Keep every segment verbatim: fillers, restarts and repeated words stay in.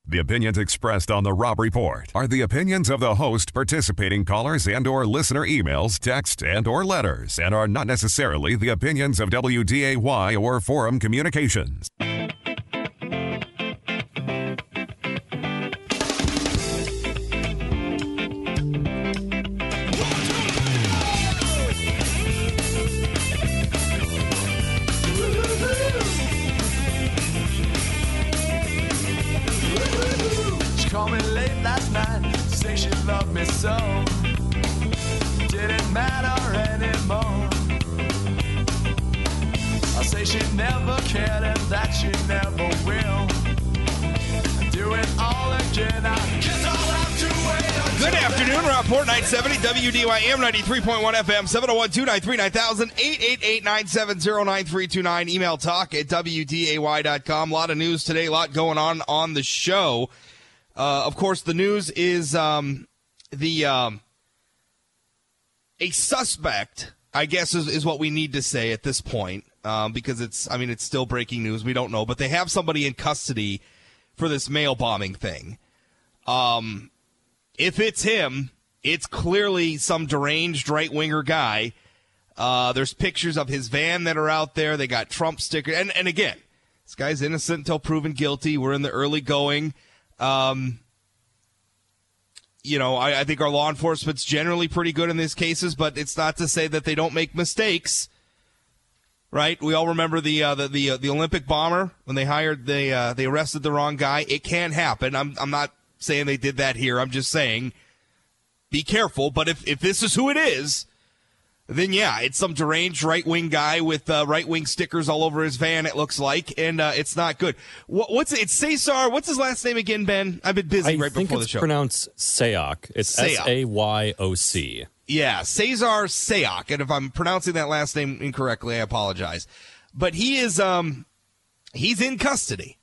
The opinions expressed on the Rob Report are the opinions of the host, participating callers, and or listener emails, text, and or letters, and are not necessarily the opinions of W D A Y or Forum Communications. Loved me so, didn't matter anymore. I say she never cared and that she never will. Do it all again, I guess I'll have to wait. Good afternoon, Rob Report, nine seventy W D Y M ninety-three point one F M, seven oh one, two nine three, nine thousand, eight eight eight, nine seven zero, nine three two nine, email talk at W D A Y dot com. A lot of news today, a lot going on on the show. Uh, of course, the news is um, the um, a suspect, I guess, is, is what we need to say at this point, um, because it's, I mean, it's still breaking news. We don't know, but they have somebody in custody for this mail bombing thing. Um, if it's him, it's clearly some deranged right-winger guy. Uh, there's pictures of his van that are out there. They got Trump stickers. And, and again, this guy's innocent until proven guilty. We're in the early going. Um, you know, I, I think our law enforcement's generally pretty good in these cases, but it's not to say that they don't make mistakes, right? We all remember the uh, the the, uh, the Olympic bomber when they hired they uh, they arrested the wrong guy. It can happen. I'm I'm not saying they did that here. I'm just saying be careful. But if if this is who it is, then yeah, it's some deranged right-wing guy with uh, right-wing stickers all over his van, it looks like, and uh, it's not good. What, what's it? It's Cesar. What's his last name again, Ben? I've been busy I right before the show. I think it's pronounced Sayoc. It's S A Y O C. Yeah, Cesar Sayoc, and if I'm pronouncing that last name incorrectly, I apologize. But he is, um, he's in custody.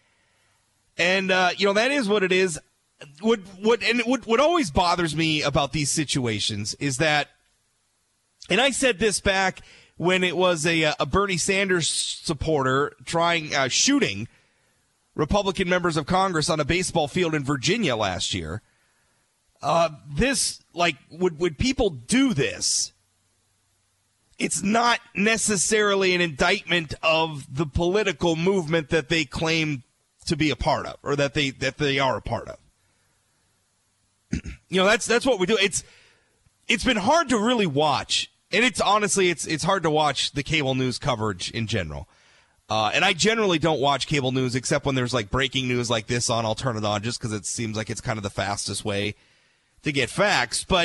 And, uh, you know, that is what it is. What, what, and what, what always bothers me about these situations is that, and I said this back when it was a, a Bernie Sanders supporter trying uh, shooting Republican members of Congress on a baseball field in Virginia last year. Uh, this, like, would would people do this? It's not necessarily an indictment of the political movement that they claim to be a part of, or that they that they are a part of. You know, that's that's what we do. It's it's been hard to really watch. And it's honestly, it's it's hard to watch the cable news coverage in general. Uh, and I generally don't watch cable news except when there's like breaking news like this on. I'll turn it on just because it seems like it's kind of the fastest way to get facts. But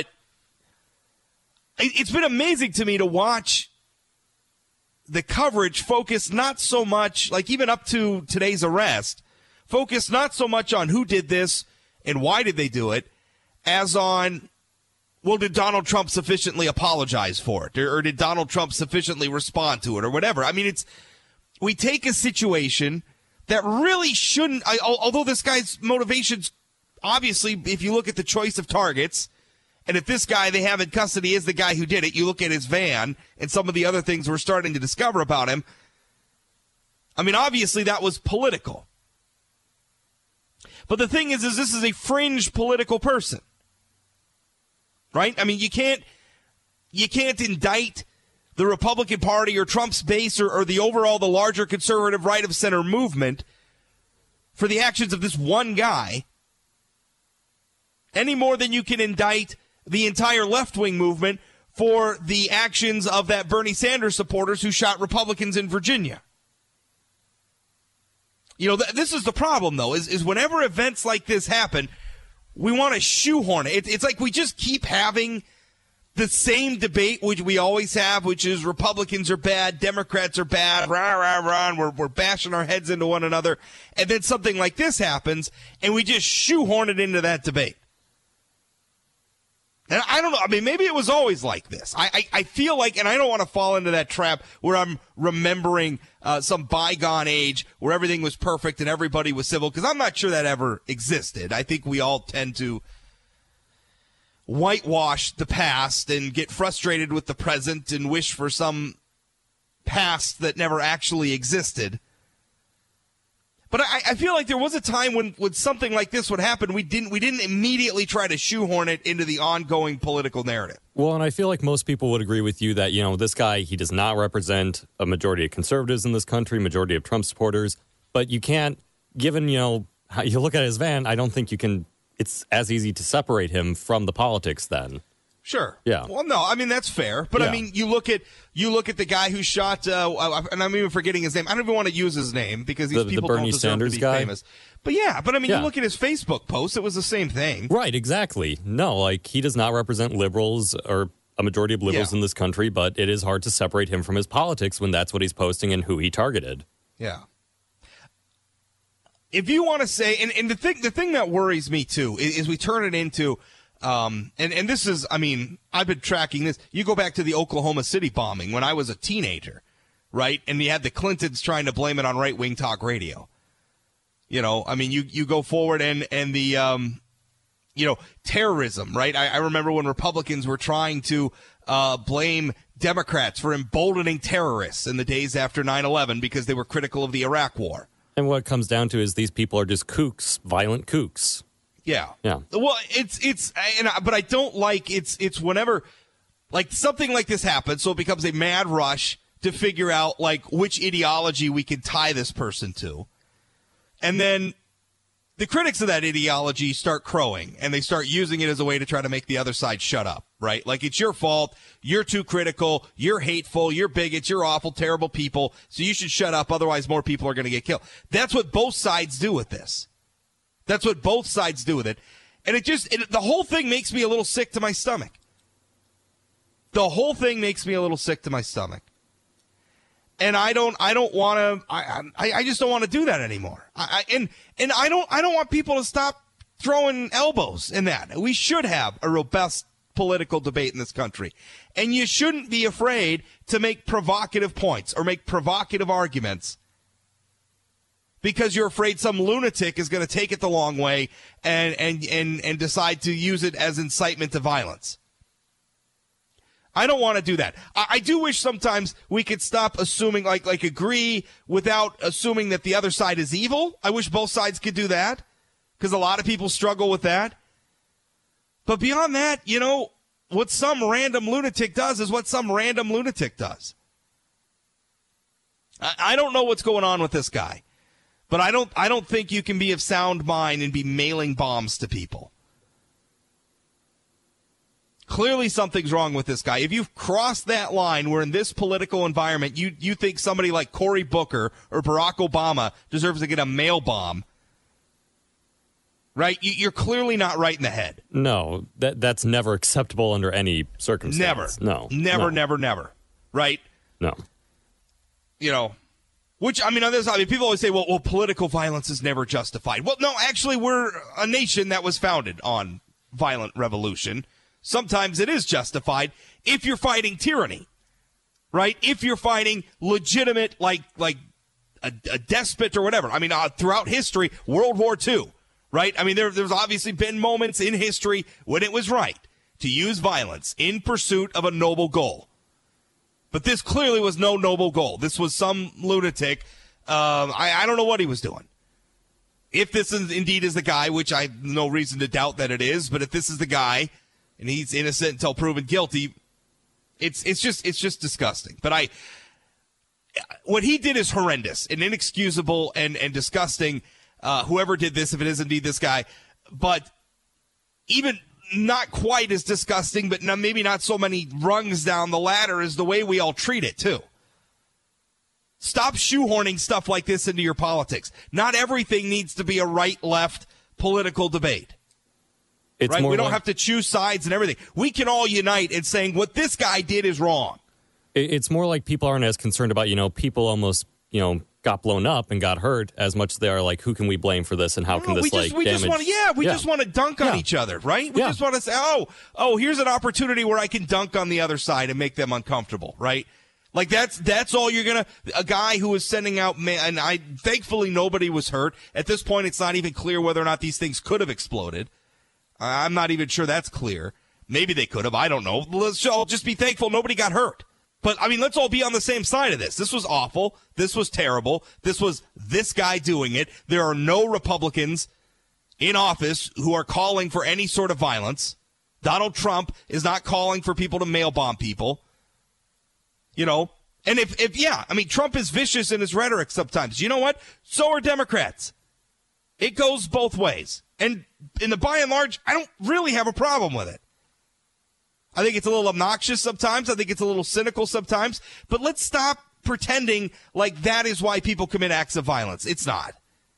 it, it's been amazing to me to watch the coverage focus not so much, like even up to today's arrest, focus not so much on who did this and why did they do it, as on, well, did Donald Trump sufficiently apologize for it? Or, or did Donald Trump sufficiently respond to it or whatever? I mean, it's, we take a situation that really shouldn't, I, although this guy's motivations, obviously, if you look at the choice of targets, and if this guy they have in custody is the guy who did it, you look at his van and some of the other things we're starting to discover about him. I mean, obviously that was political. But the thing is, is this is a fringe political person. Right? I mean, you can't you can't indict the Republican Party or Trump's base or, or the overall, the larger conservative right of center movement for the actions of this one guy any more than you can indict the entire left-wing movement for the actions of that Bernie Sanders supporters who shot Republicans in Virginia. You know, th- this is the problem, though, is, is whenever events like this happen, we want to shoehorn it. It's like we just keep having the same debate which we always have, which is Republicans are bad, Democrats are bad, rah, rah, rah, and we're, we're bashing our heads into one another. And then something like this happens, and we just shoehorn it into that debate. And I don't know. I mean, maybe it was always like this. I, I, I feel like, and I don't want to fall into that trap where I'm remembering uh, some bygone age where everything was perfect and everybody was civil, because I'm not sure that ever existed. I think we all tend to whitewash the past and get frustrated with the present and wish for some past that never actually existed. But I, I feel like there was a time when, when something like this would happen, we didn't we didn't immediately try to shoehorn it into the ongoing political narrative. Well, and I feel like most people would agree with you that, you know, this guy, he does not represent a majority of conservatives in this country, majority of Trump supporters. But you can't, given, you know, how you look at his van, I don't think you can, it's as easy to separate him from the politics then. Sure. Yeah. Well, no, I mean, that's fair. But, yeah. I mean, you look at you look at the guy who shot, uh, and I'm even forgetting his name. I don't even want to use his name because these the, people the Bernie don't deserve Sanders to be guy? famous. But, yeah, but, I mean, yeah. you look at his Facebook post, it was the same thing. Right, exactly. No, like, he does not represent liberals or a majority of liberals yeah. in this country, but it is hard to separate him from his politics when that's what he's posting and who he targeted. Yeah. If you want to say, and, and the thing the thing that worries me, too, is, is we turn it into, um, and, and this is, I mean, I've been tracking this. You go back to the Oklahoma City bombing when I was a teenager, right? And you had the Clintons trying to blame it on right-wing talk radio. You know, I mean, you, you go forward and, and the, um, you know, terrorism, right? I, I remember when Republicans were trying to uh, blame Democrats for emboldening terrorists in the days after nine eleven because they were critical of the Iraq War. And what it comes down to is these people are just kooks, violent kooks. Yeah. Yeah. Well, it's, it's, and I, but I don't like, it's, it's whenever, like, something like this happens, so it becomes a mad rush to figure out, like, which ideology we can tie this person to. And then the critics of that ideology start crowing, and they start using it as a way to try to make the other side shut up, right? Like, it's your fault, you're too critical, you're hateful, you're bigots, you're awful, terrible people, so you should shut up, otherwise more people are going to get killed. That's what both sides do with this. That's what both sides do with it. And it just, it, the whole thing makes me a little sick to my stomach. The whole thing makes me a little sick to my stomach. And I don't, I don't want to, I, I, I just don't want to do that anymore. I, I, and, and I don't, I don't want people to stop throwing elbows in that. We should have a robust political debate in this country. And you shouldn't be afraid to make provocative points or make provocative arguments because you're afraid some lunatic is going to take it the long way and, and, and, and decide to use it as incitement to violence. I don't want to do that. I, I do wish sometimes we could stop assuming, like, like agree without assuming that the other side is evil. I wish both sides could do that because a lot of people struggle with that. But beyond that, you know, what some random lunatic does is what some random lunatic does. I, I don't know what's going on with this guy, but I don't, I don't think you can be of sound mind and be mailing bombs to people. Clearly something's wrong with this guy. If you've crossed that line where in this political environment you, you think somebody like Cory Booker or Barack Obama deserves to get a mail bomb, right? You, you're clearly not right in the head. No, that that's never acceptable under any circumstance. Never. No. Never, no. never, never. Right? No. You know, which, I mean, on this, I mean, people always say, well, well, political violence is never justified. Well, no, actually, we're a nation that was founded on violent revolution. Sometimes it is justified if you're fighting tyranny, right? If you're fighting legitimate, like like a, a despot or whatever. I mean, uh, throughout history, World War Two, right? I mean, there, there's obviously been moments in history when it was right to use violence in pursuit of a noble goal. But this clearly was no noble goal. This was some lunatic. Um, I, I don't know what he was doing. If this is, indeed is the guy, which I have no reason to doubt that it is, but if this is the guy, and he's innocent until proven guilty, it's it's just it's just disgusting. But I, what he did is horrendous and inexcusable and and disgusting. Uh, whoever did this, if it is indeed this guy, but even not quite as disgusting, but not, maybe not so many rungs down the ladder is the way we all treat it too. Stop shoehorning stuff like this into your politics. Not everything needs to be a right-left political debate. It's right? more We don't like, have to choose sides and everything. We can all unite in saying what this guy did is wrong. It's more like people aren't as concerned about, you know, people almost, you know, got blown up and got hurt as much as they are like, who can we blame for this and how can no, this, we just, like, we damage? Just wanna, yeah, we yeah. just want to dunk on yeah. each other, right? We yeah. just want to say, oh, oh, here's an opportunity where I can dunk on the other side and make them uncomfortable, right? Like, that's that's all you're going to – a guy who was sending out – and I thankfully nobody was hurt. At this point, it's not even clear whether or not these things could have exploded. I'm not even sure that's clear. Maybe they could have. I don't know. Let's all just be thankful nobody got hurt. But, I mean, let's all be on the same side of this. This was awful. This was terrible. This was this guy doing it. There are no Republicans in office who are calling for any sort of violence. Donald Trump is not calling for people to mail bomb people. You know, and if, if yeah, I mean, Trump is vicious in his rhetoric sometimes. You know what? So are Democrats. It goes both ways. And in the by and large, I don't really have a problem with it. I think it's a little obnoxious sometimes. I think it's a little cynical sometimes. But let's stop pretending like that is why people commit acts of violence. It's not.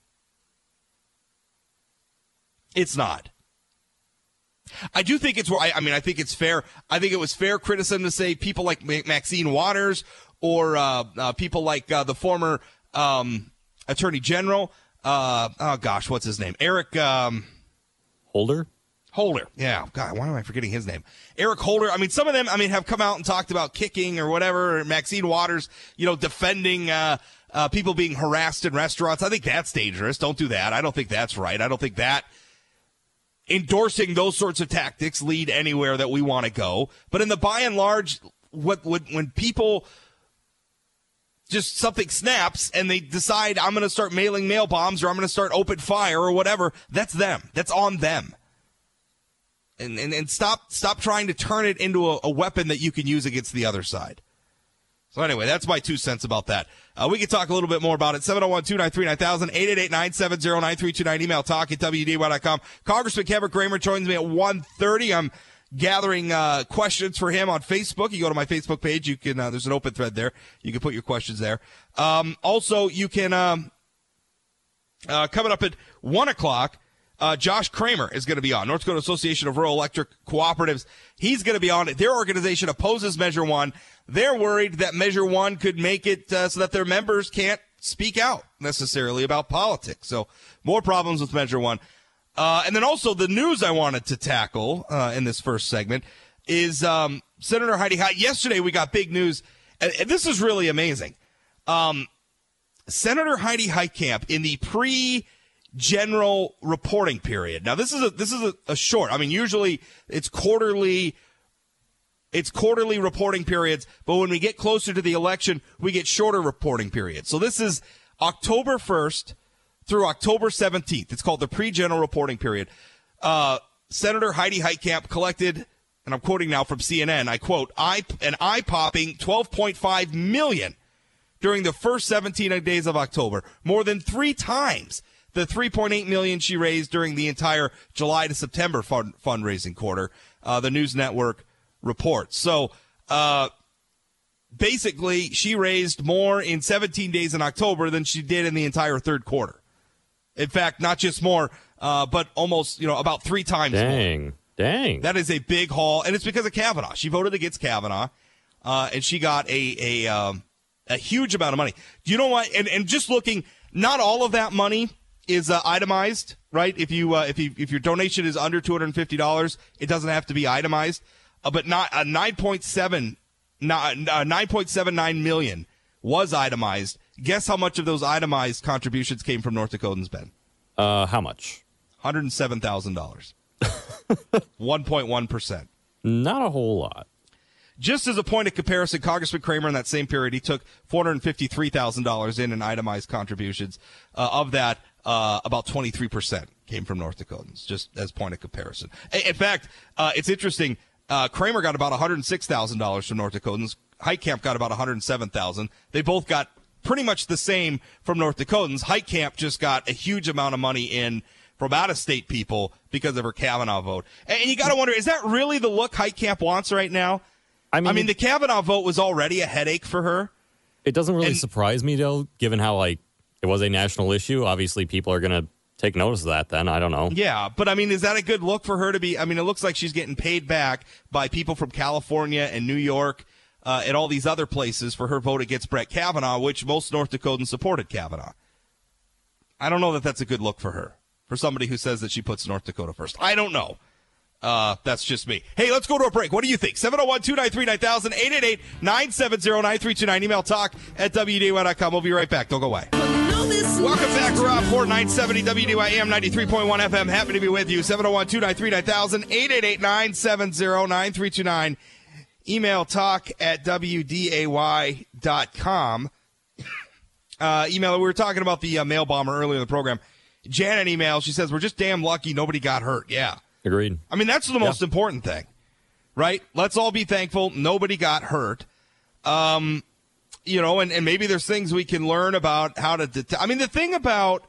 It's not. I do think it's, I mean, I think it's fair. I think it was fair criticism to say people like Maxine Waters or uh, uh, people like uh, the former um, Attorney General. Uh, oh, gosh, what's his name? Eric um, Holder? Holder. Yeah. God, why am I forgetting his name? Eric Holder. I mean, some of them, I mean, have come out and talked about kicking or whatever. Or Maxine Waters, you know, defending uh, uh, people being harassed in restaurants. I think that's dangerous. Don't do that. I don't think that's right. I don't think that endorsing those sorts of tactics lead anywhere that we want to go. But in the by and large, what, what when people just something snaps and they decide I'm going to start mailing mail bombs or I'm going to start open fire or whatever, that's them. That's on them. And and, and stop stop trying to turn it into a, a weapon that you can use against the other side. So anyway, that's my two cents about that. Uh, we can talk a little bit more about it. seven oh one, two nine three, nine thousand, eight eight eight, nine seven zero, nine three two nine. Email talk at W D Y dot com. Congressman Kevin Cramer joins me at one thirty. I'm gathering uh, questions for him on Facebook. You go to my Facebook page. You can uh, there's an open thread there. You can put your questions there. Um, also, you can um, uh, coming up at one o'clock. Uh, Josh Kramer is going to be on. North Dakota Association of Rural Electric Cooperatives. He's going to be on. Their organization opposes Measure One. They're worried that Measure One could make it uh, so that their members can't speak out necessarily about politics. So more problems with Measure One. Uh, and then also the news I wanted to tackle uh, in this first segment is um, Senator Heidi Heitkamp. Yesterday we got big news, and, and this is really amazing. Um, Senator Heidi Heitkamp in the pre- general reporting period. Now this is a this is a, a short. I mean, usually it's quarterly it's quarterly reporting periods, but when we get closer to the election, we get shorter reporting periods. So this is October first through October seventeenth. It's called the pre-general reporting period. Uh, Senator Heidi Heitkamp collected, and I'm quoting now from C N N, I quote, eye, an eye-popping twelve point five million dollars during the first seventeen days of October, more than three times the three point eight million dollars she raised during the entire July to September fund, fundraising quarter, uh, the News Network reports. So uh, basically, she raised more in seventeen days in October than she did in the entire third quarter. In fact, not just more, uh, but almost, you know, about three times Dang. more. Dang. That is a big haul, and it's because of Kavanaugh. She voted against Kavanaugh, uh, and she got a a, um, a huge amount of money. Do you know what? And, and just looking, not all of that money is uh, itemized, right? If you uh, if you if your donation is under two hundred fifty dollars, it doesn't have to be itemized. Uh, but not a uh, nine point seven nine point seven nine million was itemized. Guess how much of those itemized contributions came from North Dakotans, Ben? Uh, how much? one hundred seven thousand dollars. one point one percent. Not a whole lot. Just as a point of comparison, Congressman Cramer in that same period, he took four hundred fifty-three thousand dollars in in itemized contributions. Uh, of that, uh, about twenty-three percent came from North Dakotans, just as point of comparison. In fact, uh, it's interesting. Uh, Cramer got about one hundred six thousand dollars from North Dakotans. Heitkamp got about one hundred seven thousand dollars. They both got pretty much the same from North Dakotans. Heitkamp just got a huge amount of money in from out-of-state people because of her Kavanaugh vote. And you got to wonder, is that really the look Heitkamp wants right now? I mean, I mean, the Kavanaugh vote was already a headache for her. It doesn't really and, surprise me, though, given how, like, it was a national issue. Obviously, people are going to take notice of that then. I don't know. Yeah, but, I mean, is that a good look for her to be? I mean, it looks like she's getting paid back by people from California and New York uh, and all these other places for her vote against Brett Kavanaugh, which most North Dakotans supported Kavanaugh. I don't know that that's a good look for her, for somebody who says that she puts North Dakota first. I don't know. Uh, that's just me. Hey, let's go to a break. What do you think? seven oh one, two nine three, nine thousand, eight eight eight, nine seven zero, nine three two nine. Email talk at W D Y dot com. We'll be right back. Don't go away. Welcome back to Rob Ford, nine seventy W D Y A M, ninety-three point one F M. Happy to be with you. seven oh one, two nine three, nine thousand, eight eight eight, nine seven zero, nine three two nine. Email talk at W D A Y dot com. Uh, email, we were talking about the uh, mail bomber earlier in the program. Janet emails, she says, we're just damn lucky nobody got hurt. Yeah. Agreed. I mean, that's the most yeah. important thing, right? Let's all be thankful nobody got hurt. Um, you know, and, and maybe there's things we can learn about how to detect. I mean, the thing about,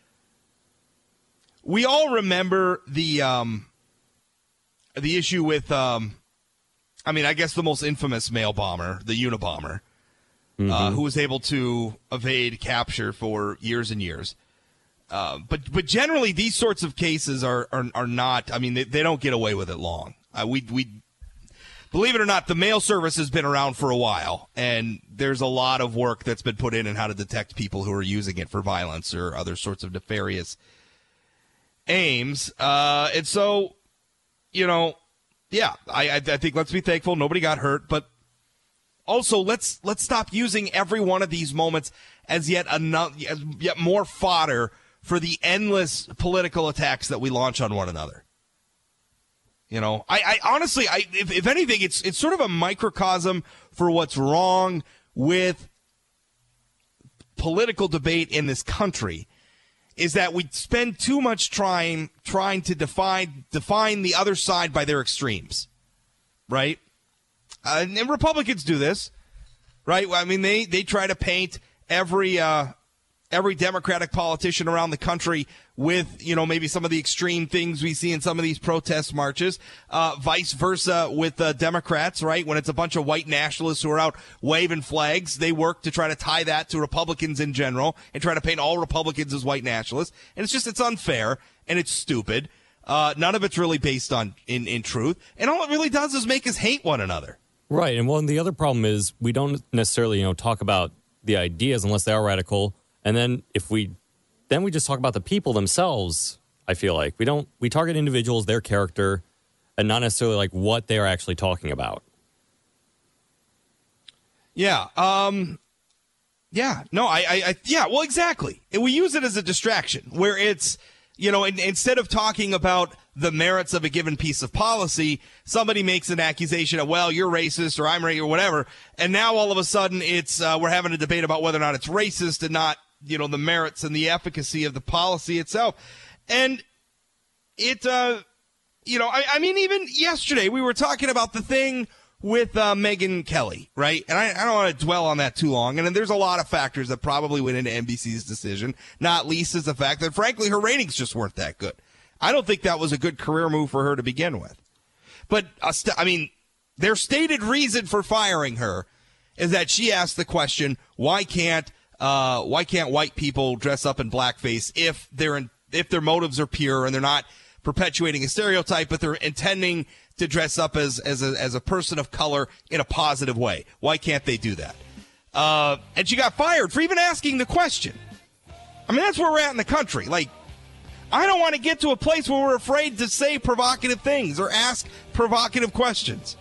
we all remember the, um, the issue with, um, I mean, I guess the most infamous mail bomber, the Unabomber, mm-hmm. uh, who was able to evade capture for years and years. Uh, but but generally, these sorts of cases are are, are not. I mean, they, they don't get away with it long. Uh, we we believe it or not, the mail service has been around for a while, and there's a lot of work that's been put in on how to detect people who are using it for violence or other sorts of nefarious aims. Uh, and so, you know, yeah, I I, I think let's be thankful nobody got hurt, but also let's let's stop using every one of these moments as yet another yet more fodder for the endless political attacks that we launch on one another. You know, I, I honestly, I if, if anything, it's it's sort of a microcosm for what's wrong with political debate in this country, is that we spend too much time trying to define define the other side by their extremes, right? Uh, and Republicans do this, right? I mean, they, they try to paint every uh, every Democratic politician around the country with, you know, maybe some of the extreme things we see in some of these protest marches, uh, vice versa with uh, Democrats, right? When it's a bunch of white nationalists who are out waving flags, they work to try to tie that to Republicans in general and try to paint all Republicans as white nationalists. And it's just, it's unfair and it's stupid. Uh, none of it's really based on in, in truth. And all it really does is make us hate one another. Right. And one, the other problem is we don't necessarily, you know, talk about the ideas unless they are radical. And then if we, then we just talk about the people themselves. I feel like we don't, we target individuals, their character, and not necessarily like what they're actually talking about. Yeah. Um, yeah. No, I, I, I, yeah, well, exactly. And we use it as a distraction where it's, you know, in, instead of talking about the merits of a given piece of policy, somebody makes an accusation of, well, you're racist or I'm racist or whatever. And now all of a sudden it's, uh, we're having a debate about whether or not it's racist and not, you know, the merits and the efficacy of the policy itself. And it, uh, you know, I, I mean, even yesterday we were talking about the thing with uh, Megyn Kelly, right? And I, I don't want to dwell on that too long. And then there's a lot of factors that probably went into N B C's decision, not least is the fact that, frankly, her ratings just weren't that good. I don't think that was a good career move for her to begin with. But, uh, st- I mean, their stated reason for firing her is that she asked the question, why can't uh, why can't white people dress up in blackface if they're in, if their motives are pure and they're not perpetuating a stereotype, but they're intending to dress up as as a, as a person of color in a positive way? Why can't they do that? Uh, and she got fired for even asking the question. I mean, that's where we're at in the country. Like, I don't want to get to a place where we're afraid to say provocative things or ask provocative questions.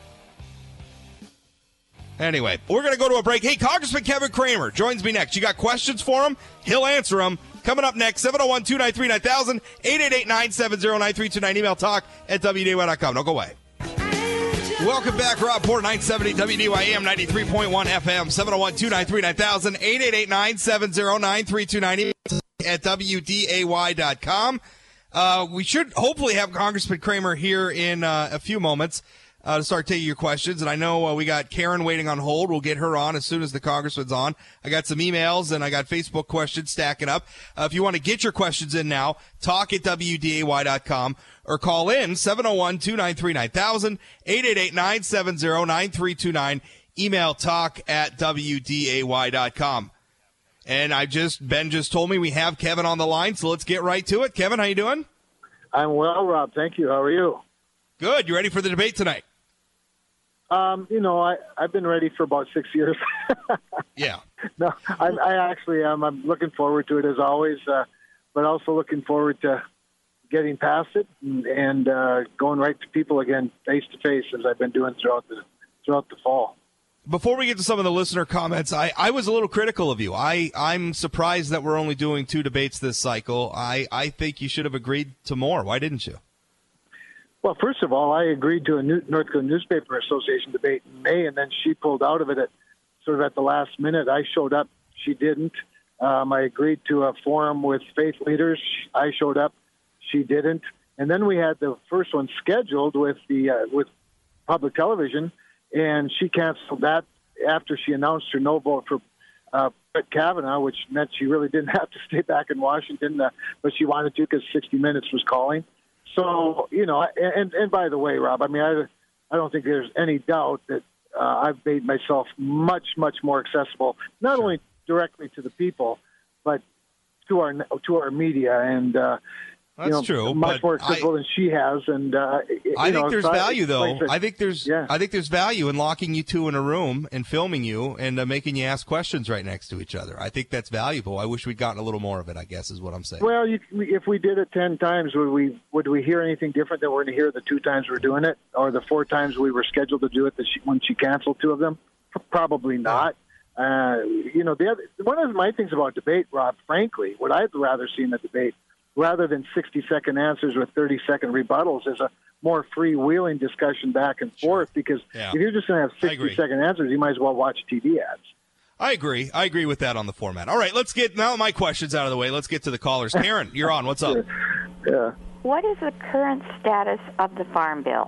Anyway, we're going to go to a break. Hey, Congressman Kevin Cramer joins me next. You got questions for him? He'll answer them. Coming up next, seven oh one, two nine three, nine thousand, eight eight eight, nine seven zero, nine three two nine. Email talk at W D A Y dot com. Don't go away. Welcome back, Rob Porter, nine seventy W D A Y A M, ninety-three point one F M, seven oh one, two nine three, nine thousand, eight eight eight, nine seven zero, nine three two nine. Email at W D A Y dot com. Uh, we should hopefully have Congressman Cramer here in uh, a few moments uh, to start taking your questions. And I know uh, we got Karen waiting on hold. We'll get her on as soon as the Congressman's on. I got some emails and I got Facebook questions stacking up. Uh, if you want to get your questions in now, talk at W D A Y dot com or call in seven oh one, two nine three, nine thousand, eight eight eight, nine seven zero, nine three two nine. Email talk at W D A Y dot com. And I just, Ben just told me we have Kevin on the line, so let's get right to it. Kevin, how you doing? I'm well, Rob. Thank you. How are you? Good. You ready for the debate tonight? Um, you know, I, I've been ready for about six years. Yeah. No, I, I actually am. I'm looking forward to it as always, uh, but also looking forward to getting past it and, and uh, going right to people again, face to face, as I've been doing throughout the throughout the fall. Before we get to some of the listener comments, I, I was a little critical of you. I, I'm surprised that we're only doing two debates this cycle. I, I think you should have agreed to more. Why didn't you? Well, first of all, I agreed to a New- North Dakota Newspaper Association debate in May, and then she pulled out of it at sort of at the last minute. I showed up. She didn't. Um, I agreed to a forum with faith leaders. I showed up. She didn't. And then we had the first one scheduled with the uh, with public television, and she canceled that after she announced her no vote for uh, Brett Kavanaugh, which meant she really didn't have to stay back in Washington, uh, but she wanted to because sixty minutes was calling. So, you know, and and by the way, Rob, I mean, I, I don't think there's any doubt that uh, I've made myself much, much more accessible, not only directly to the people, but to our to our media, and uh, that's you know, true. Much more accessible I, than she has, and uh, I think know, there's so value, I, though. like I think there's, yeah. I think there's value in locking you two in a room and filming you and uh, making you ask questions right next to each other. I think that's valuable. I wish we'd gotten a little more of it, I guess, is what I'm saying. Well, you, if we did it ten times, would we would we hear anything different than we're going to hear the two times we're doing it, or the four times we were scheduled to do it that she, when she canceled two of them? Probably not. Uh, you know, the other, one of my things about debate, Rob, frankly, what I'd rather see in the debate, rather than sixty-second answers with thirty-second rebuttals, is a more freewheeling discussion back and forth. Sure. Because yeah. if you're just going to have sixty-second answers, you might as well watch T V ads. I agree. I agree with that on the format. All right, let's get now my questions out of the way. Let's get to the callers. Karen, you're on. What's up? Yeah. What is the current status of the Farm Bill?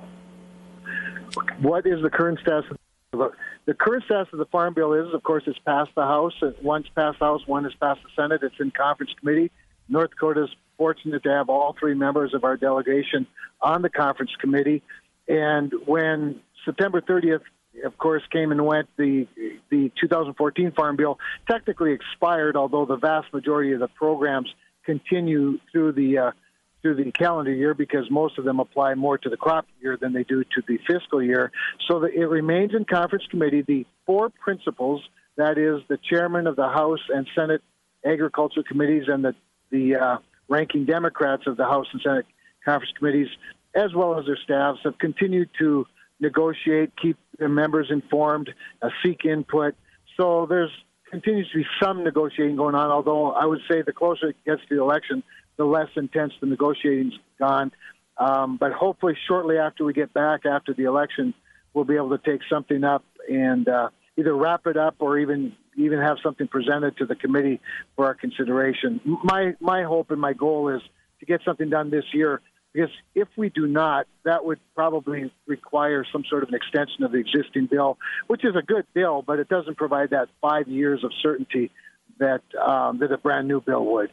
What is the current status of the The current status of the Farm Bill is, of course, it's passed the House. One's passed the House, one has passed the Senate. It's in conference committee. North Dakota is fortunate to have all three members of our delegation on the conference committee. And when September thirtieth, of course, came and went, the the two thousand fourteen Farm Bill technically expired, although the vast majority of the programs continue through the uh, through the calendar year, because most of them apply more to the crop year than they do to the fiscal year. So that it remains in conference committee. The four principals, that is the chairman of the House and Senate Agriculture Committees and the, the uh, ranking Democrats of the House and Senate conference committees, as well as their staffs, have continued to negotiate, keep their members informed, uh, seek input. So there's continues to be some negotiating going on, although I would say the closer it gets to the election, the less intense the negotiating's gone. Um, but hopefully shortly after we get back after the election, we'll be able to take something up and uh, either wrap it up or even even have something presented to the committee for our consideration. My my hope and my goal is to get something done this year, because if we do not, that would probably require some sort of an extension of the existing bill, which is a good bill, but it doesn't provide that five years of certainty that um, that a brand new bill would.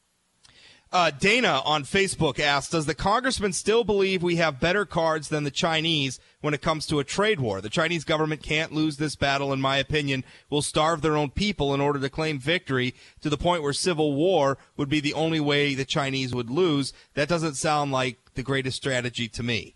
Uh, Dana on Facebook asks, does the congressman still believe we have better cards than the Chinese when it comes to a trade war? The Chinese government can't lose this battle, in my opinion, will starve their own people in order to claim victory, to the point where civil war would be the only way the Chinese would lose. That doesn't sound like the greatest strategy to me.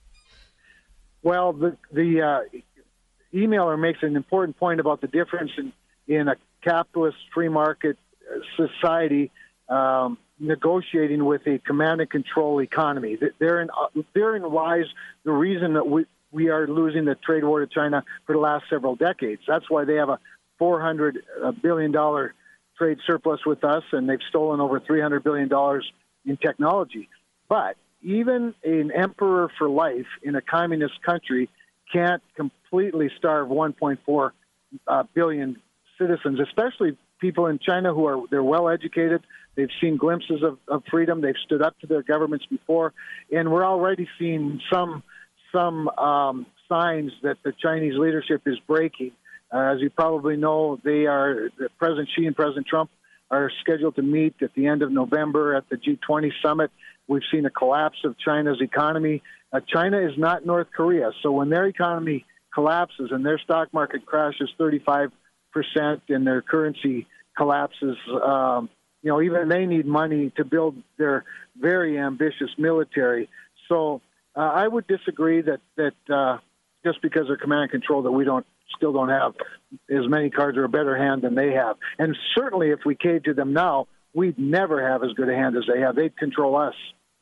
Well, the, the uh, emailer makes an important point about the difference in, in a capitalist free market society um, negotiating with a command and control economy. Therein, therein lies the reason that we, we are losing the trade war to China for the last several decades. That's why they have a four hundred billion dollars trade surplus with us, and they've stolen over three hundred billion dollars in technology. But even an emperor for life in a communist country can't completely starve one point four uh, billion citizens, especially people in China who are they're well educated. They've seen glimpses of, of freedom. They've stood up to their governments before, and we're already seeing some some um, signs that the Chinese leadership is breaking. Uh, as you probably know, they are President Xi and President Trump are scheduled to meet at the end of November at the G twenty summit. We've seen a collapse of China's economy. Uh, China is not North Korea, so when their economy collapses and their stock market crashes thirty-five percent and their currency collapses, um, you know, even they need money to build their very ambitious military. So uh, I would disagree that that uh, just because they're command and control that we don't still don't have as many cards or a better hand than they have. And certainly if we caved to them now, we'd never have as good a hand as they have. They'd control us.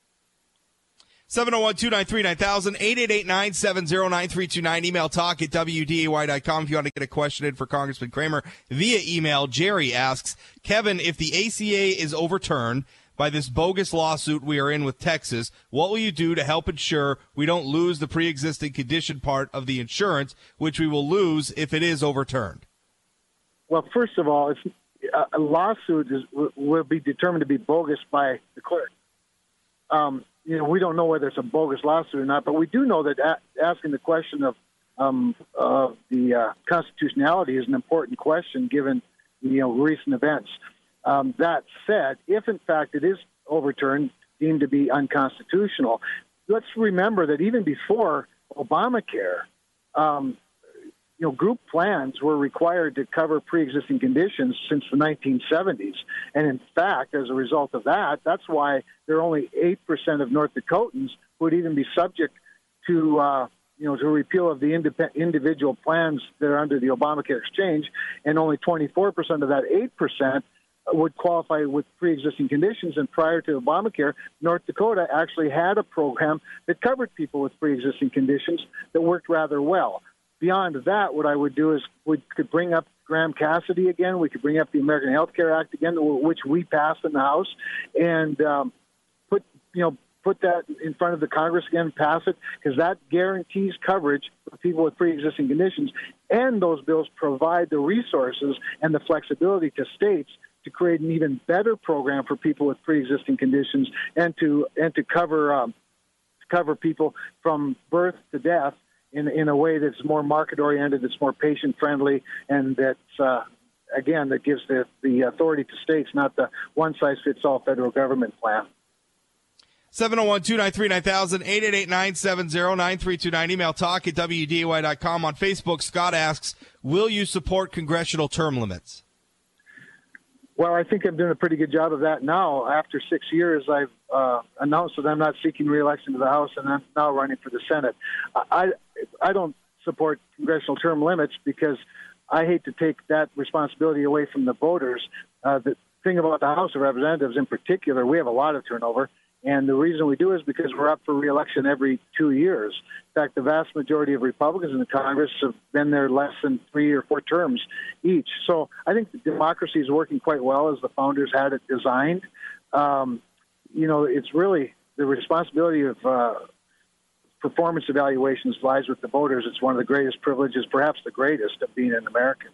seven oh one, two nine three, nine thousand, eight eight eight, nine seven zero, nine three two nine. Email talk at W D A Y dot com if you want to get a question in for Congressman Kramer via email. Jerry asks, Kevin, if the A C A is overturned, by this bogus lawsuit we are in with Texas. What will you do to help ensure we don't lose the pre-existing condition part of the insurance, which we will lose if it is overturned? Well, first of all, it's, a lawsuit is, will be determined to be bogus by the court. Um, you know, we don't know whether it's a bogus lawsuit or not, but we do know that a- asking the question of um, of the uh, constitutionality is an important question given, you know, recent events. Um, that said, if in fact it is overturned, deemed to be unconstitutional, let's remember that even before Obamacare, um, you know, group plans were required to cover pre-existing conditions since the nineteen seventies. And in fact, as a result of that, that's why there are only eight percent of North Dakotans who would even be subject to, uh, you know, to repeal of the indep- individual plans that are under the Obamacare exchange. And only twenty-four percent of that eight percent would qualify with pre-existing conditions. And prior to Obamacare, North Dakota actually had a program that covered people with pre-existing conditions that worked rather well. Beyond that, what I would do is we could bring up Graham Cassidy again. We could bring up the American Health Care Act again, which we passed in the House, and um, put you know put that in front of the Congress again, pass it, because that guarantees coverage for people with pre-existing conditions, and those bills provide the resources and the flexibility to states to create an even better program for people with pre-existing conditions, and to and to cover um, to cover people from birth to death in in a way that's more market-oriented, that's more patient-friendly, and that's, uh, again, that gives the, the authority to states, not the one-size-fits-all federal government plan. seven oh one, two nine three, nine thousand, eight eight eight, nine seven zero, nine three two nine. Email talk at W D A Y dot com. On Facebook, Scott asks, will you support congressional term limits? Well, I think I'm doing a pretty good job of that now. After six years, I've uh, announced that I'm not seeking re-election to the House, and I'm now running for the Senate. I, I don't support congressional term limits because I hate to take that responsibility away from the voters. Uh, the thing about the House of Representatives in particular, we have a lot of turnover, and the reason we do is because we're up for re-election every two years. In fact, the vast majority of Republicans in the Congress have been there less than three or four terms each. So I think the democracy is working quite well as the founders had it designed. Um, you know, it's really the responsibility of uh, performance evaluations lies with the voters. It's one of the greatest privileges, perhaps the greatest, of being an American.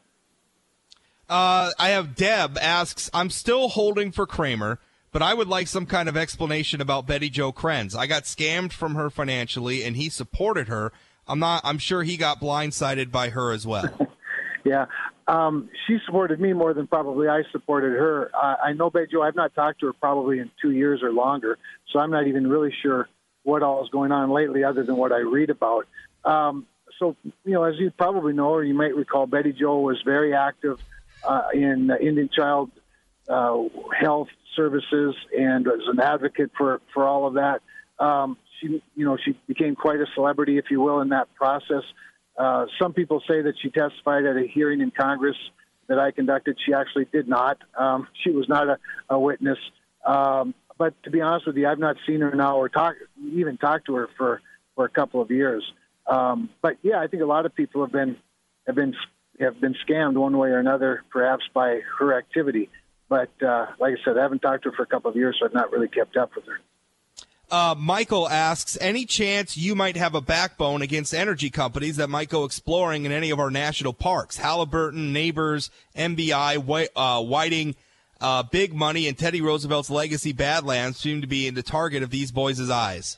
Uh, I have Deb asks, I'm still holding for Kramer, but I would like some kind of explanation about Betty Jo Krenz. I got scammed from her financially, and he supported her. I'm not. I'm sure he got blindsided by her as well. Yeah, um, she supported me more than probably I supported her. Uh, I know Betty Jo. I've not talked to her probably in two years or longer, so I'm not even really sure what all is going on lately, other than what I read about. Um, so, you know, as you probably know, or you might recall, Betty Jo was very active uh, in uh, Indian child uh, health services and was an advocate for, for all of that. Um, she, you know, she became quite a celebrity, if you will, in that process. Uh, some people say that she testified at a hearing in Congress that I conducted. She actually did not. Um, she was not a, a witness. Um, but to be honest with you, I've not seen her now or talk, even talked to her for, for a couple of years. Um, but yeah, I think a lot of people have been have been have been scammed one way or another, perhaps by her activity. But uh, like I said, I haven't talked to her for a couple of years, so I've not really kept up with her. Uh, Michael asks, any chance you might have a backbone against energy companies that might go exploring in any of our national parks? Halliburton, Neighbors, M B I, uh, Whiting, uh, Big Money, and Teddy Roosevelt's legacy Badlands seem to be in the target of these boys' eyes.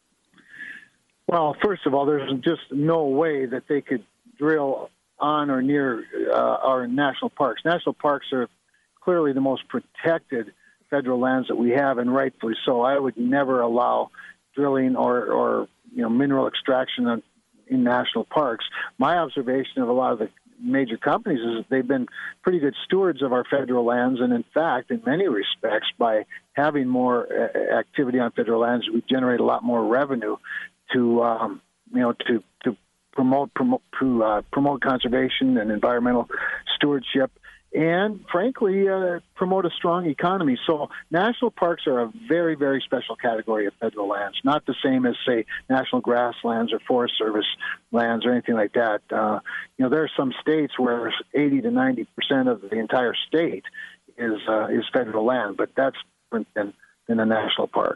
Well, first of all, there's just no way that they could drill on or near uh, our national parks. National parks are clearly the most protected federal lands that we have, and rightfully so. I would never allow drilling or, or you know, mineral extraction in, in national parks. My observation of a lot of the major companies is that they've been pretty good stewards of our federal lands, and in fact, in many respects, by having more uh, activity on federal lands, we generate a lot more revenue to um, you know to to promote promote to uh, promote conservation and environmental stewardship, and frankly, uh, promote a strong economy. So national parks are a very, very special category of federal lands, not the same as, say, national grasslands or Forest Service lands or anything like that. Uh, you know, there are some states where eighty to ninety percent of the entire state is uh, is federal land, but that's different than in a national park.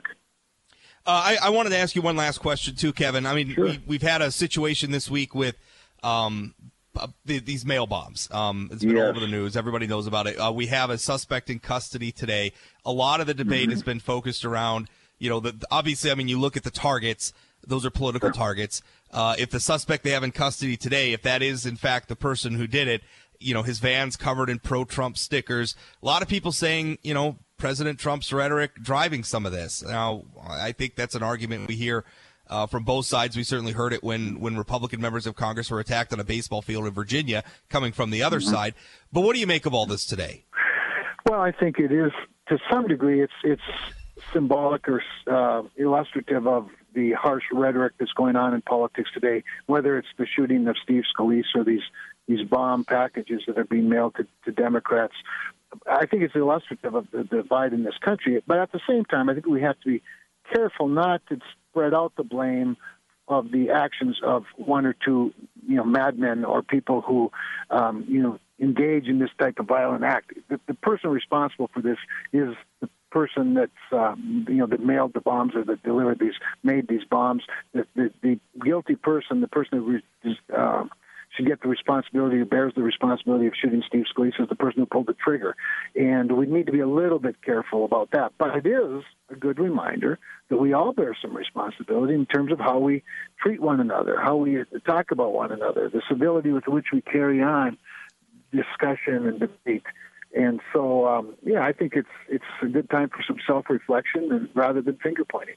Uh, I, I wanted to ask you one last question too, Kevin. I mean, Sure. we, we've had a situation this week with um, uh, the, these mail bombs. Um, it's been Yes. all over the news. Everybody knows about it. Uh, we have a suspect in custody today. A lot of the debate Mm-hmm. has been focused around, you know, the, obviously, I mean, you look at the targets. Those are political targets. Uh, if the suspect they have in custody today, if that is in fact the person who did it, you know, his van's covered in pro-Trump stickers. A lot of people saying, you know, President Trump's rhetoric driving some of this. Now, I think that's an argument we hear uh, from both sides. We certainly heard it when, when Republican members of Congress were attacked on a baseball field in Virginia, coming from the other Mm-hmm. side. But what do you make of all this today? Well, I think it is, to some degree, it's it's symbolic or uh, illustrative of the harsh rhetoric that's going on in politics today, whether it's the shooting of Steve Scalise or these, these bomb packages that are being mailed to, to Democrats. I think it's illustrative of the divide in this country. But at the same time, I think we have to be careful not to spread out the blame of the actions of one or two, you know, madmen or people who, um, you know, engage in this type of violent act. The, the person responsible for this is the person that's, um, you know, that mailed the bombs or that delivered these, made these bombs. The, the, the guilty person, the person who is, uh, should get the responsibility, who bears the responsibility of shooting Steve Scalise, is the person who pulled the trigger. And we need to be a little bit careful about that. But it is a good reminder that we all bear some responsibility in terms of how we treat one another, how we talk about one another, the civility with which we carry on discussion and debate. And so, um, yeah, I think it's it's a good time for some self-reflection and, rather than finger-pointing.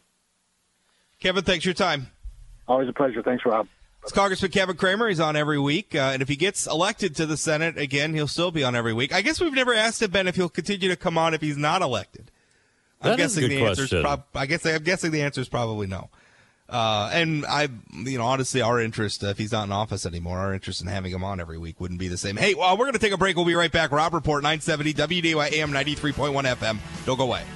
Kevin, thanks for your time. Always a pleasure. Thanks, Rob. It's Congressman Kevin Cramer. He's on every week. Uh, and if he gets elected to the Senate again, he'll still be on every week. I guess we've never asked him, Ben, if he'll continue to come on if he's not elected. I'm That is a guessing good the answer is question. prob- I guess I'm guessing the answer is probably no. Uh, and I, you know, honestly, our interest, uh, if he's not in office anymore, our interest in having him on every week wouldn't be the same. Hey, well, we're going to take a break. We'll be right back. Rob Report, nine seventy W D A Y A M ninety-three point one F M. Don't go away.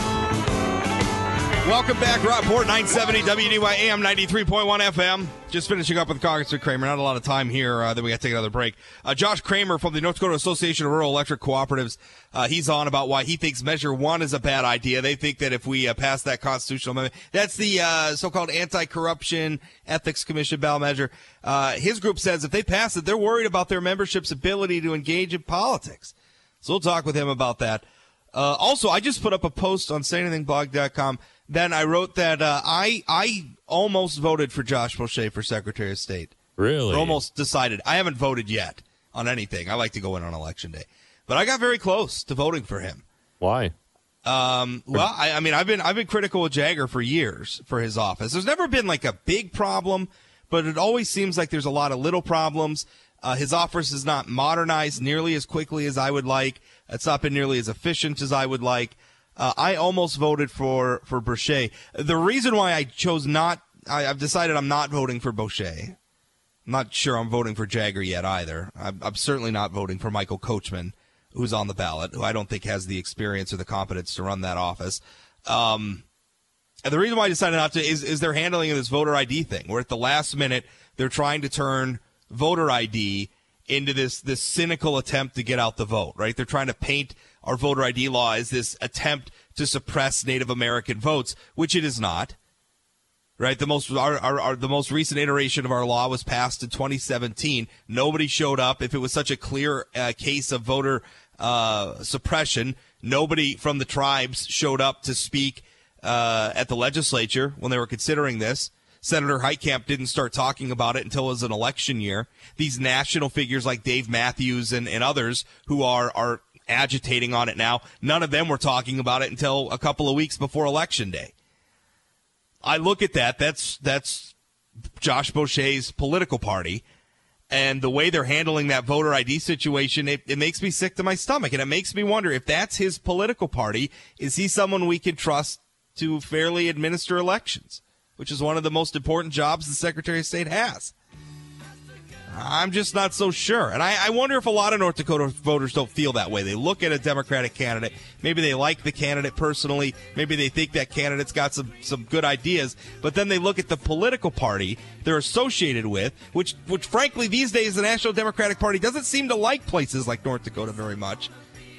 Welcome back, Rob Report, nine seventy W D A Y A M ninety-three point one F M. Just finishing up with Congressman Cramer. Not a lot of time here. Uh, then we got to take another break. Uh, Josh Kramer from the North Dakota Association of Rural Electric Cooperatives. Uh, he's on about why he thinks Measure One is a bad idea. They think that if we uh, pass that constitutional amendment, that's the uh, so-called Anti-Corruption Ethics Commission ballot measure. Uh, his group says if they pass it, they're worried about their membership's ability to engage in politics. So we'll talk with him about that. Uh, also, I just put up a post on say anything blog dot com. Then I wrote that uh, I I almost voted for Josh Boucher for Secretary of State. Really? Almost decided. I haven't voted yet on anything. I like to go in on Election Day, but I got very close to voting for him. Why? Um, well, I, I mean, I've been I've been critical of Jagger for years for his office. There's never been like a big problem, but it always seems like there's a lot of little problems. Uh, his office is not modernized nearly as quickly as I would like. It's not been nearly as efficient as I would like. Uh, I almost voted for, for Boucher. The reason why I chose not, I, I've decided I'm not voting for Boucher. I'm not sure I'm voting for Jagger yet either. I'm, I'm certainly not voting for Michael Coachman, who's on the ballot, who I don't think has the experience or the competence to run that office. Um, and the reason why I decided not to is, is their handling of this voter I D thing, where at the last minute they're trying to turn voter I D into this this cynical attempt to get out the vote, right? They're trying to paint our voter I D law as this attempt to suppress Native American votes, which it is not. Right, the most our, our, our the most recent iteration of our law was passed in twenty seventeen. Nobody showed up. If it was such a clear uh, case of voter uh, suppression, nobody from the tribes showed up to speak uh, at the legislature when they were considering this. Senator Heitkamp didn't start talking about it until it was an election year. These national figures like Dave Matthews and, and others who are are agitating on it now, none of them were talking about it until a couple of weeks before Election Day. I look at that, that's that's Josh Boucher's political party, and the way they're handling that voter I D situation, it, it makes me sick to my stomach, and it makes me wonder if that's his political party, is he someone we can trust to fairly administer elections, which is one of the most important jobs the Secretary of State has? I'm just not so sure. And I, I wonder if a lot of North Dakota voters don't feel that way. They look at a Democratic candidate. Maybe they like the candidate personally. Maybe they think that candidate's got some, some good ideas. But then they look at the political party they're associated with, which, which frankly, these days, the National Democratic Party doesn't seem to like places like North Dakota very much.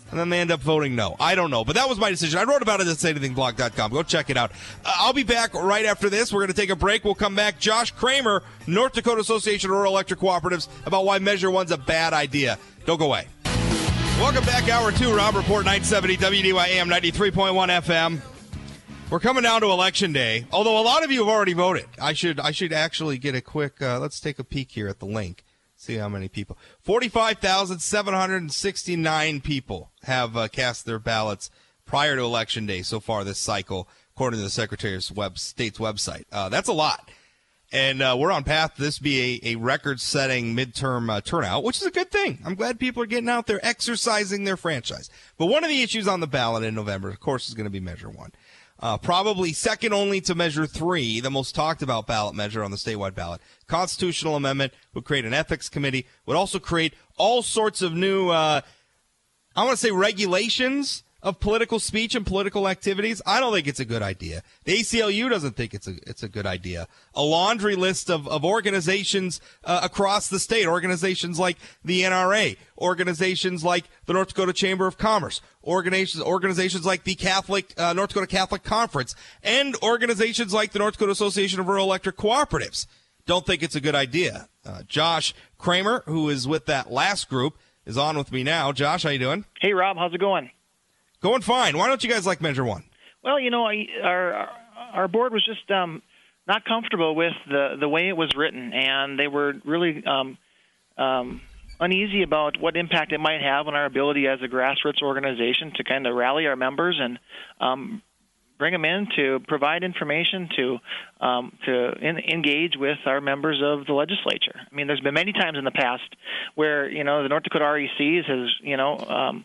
and then they end up voting no. I don't know, but that was my decision. I wrote about it at say anything blog dot com. Go check it out. Uh, I'll be back right after this. We're going to take a break. We'll come back. Josh Kramer, North Dakota Association of Rural Electric Cooperatives, about why Measure One's a bad idea. Don't go away. Welcome back, Hour two, Rob Report, nine seventy W D Y A M, ninety-three point one F M. We're coming down to Election Day, although a lot of you have already voted. I should I should actually get a quick, uh, let's take a peek here at the link, see how many people. forty-five thousand seven hundred sixty-nine people have uh, cast their ballots prior to Election Day so far this cycle, according to the Secretary of web, State's website. Uh, that's a lot. And uh, we're on path to this be a, a record-setting midterm uh, turnout, which is a good thing. I'm glad people are getting out there exercising their franchise. But one of the issues on the ballot in November, of course, is going to be Measure One. Uh, probably second only to Measure Three, the most talked about ballot measure on the statewide ballot. Constitutional amendment would create an ethics committee, would also create all sorts of new, uh, I want to say regulations of political speech and political activities. I don't think it's a good idea. The A C L U doesn't think it's a it's a good idea. A laundry list of, of organizations uh, across the state, organizations like the N R A, organizations like the North Dakota Chamber of Commerce, organizations organizations like the Catholic uh, North Dakota Catholic Conference, and organizations like the North Dakota Association of Rural Electric Cooperatives. Don't think it's a good idea. Uh, Josh Kramer, who is with that last group, is on with me now. Josh, how you doing? Hey, Rob, how's it going? Going fine. Why don't you guys like Measure One? Well, you know, our our board was just um, not comfortable with the, the way it was written, and they were really um, um, uneasy about what impact it might have on our ability as a grassroots organization to kind of rally our members and um, bring them in to provide information to um, to in, engage with our members of the legislature. I mean, there's been many times in the past where, you know, the North Dakota R E Cs has, you know, um,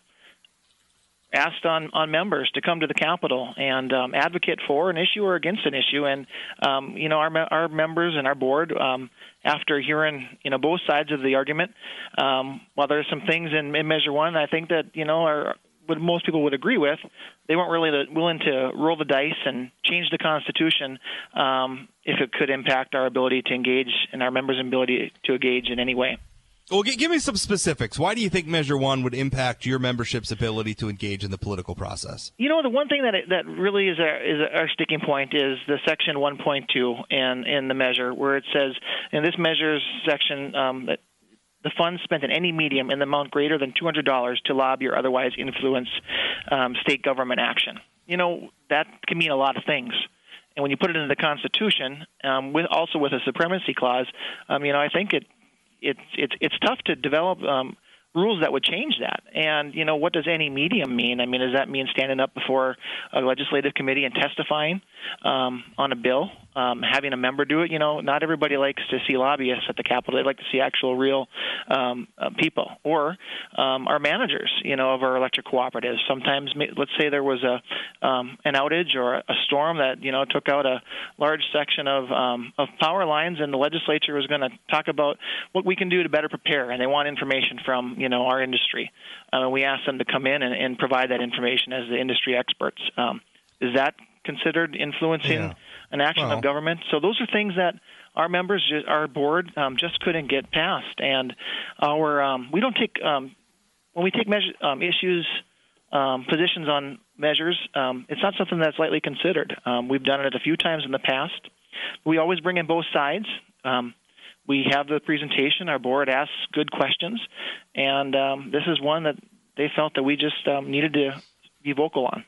asked on, on members to come to the Capitol and um, advocate for an issue or against an issue. And, um, you know, our our members and our board, um, after hearing, you know, both sides of the argument, um, while there's some things in, in Measure One I think that, you know, are what most people would agree with, they weren't really willing to roll the dice and change the Constitution um, if it could impact our ability to engage and our members' ability to engage in any way. Well, give me some specifics. Why do you think Measure One would impact your membership's ability to engage in the political process? You know, the one thing that that really is our, is our sticking point is the Section one point two in, in the measure, where it says, in this measure's section, um, that the funds spent in any medium in the amount greater than two hundred dollars to lobby or otherwise influence um, state government action. You know, that can mean a lot of things. And when you put it into the Constitution, um, with also with a supremacy clause, um, you know, I think it It's it's it's tough to develop um, rules that would change that. And, you know, what does any medium mean? I mean, does that mean standing up before a legislative committee and testifying um, on a bill, um, having a member do it? You know, not everybody likes to see lobbyists at the Capitol. They like to see actual real um, uh, people. Or um, our managers, you know, of our electric cooperatives. Sometimes, let's say there was a um, an outage or a storm that, you know, took out a large section of um, of power lines, and the legislature was going to talk about what we can do to better prepare, and they want information from, you know, our industry. Uh, we asked them to come in and, and provide that information as the industry experts. Um, is that considered influencing yeah. an action well. of government? So those are things that our members, our board, um, just couldn't get past. And our um, we don't take um, when we take measure, um, issues, um, positions on measures. Um, it's not something that's lightly considered. Um, we've done it a few times in the past. We always bring in both sides. Um, We have the presentation. Our board asks good questions, and um, this is one that they felt that we just um, needed to be vocal on.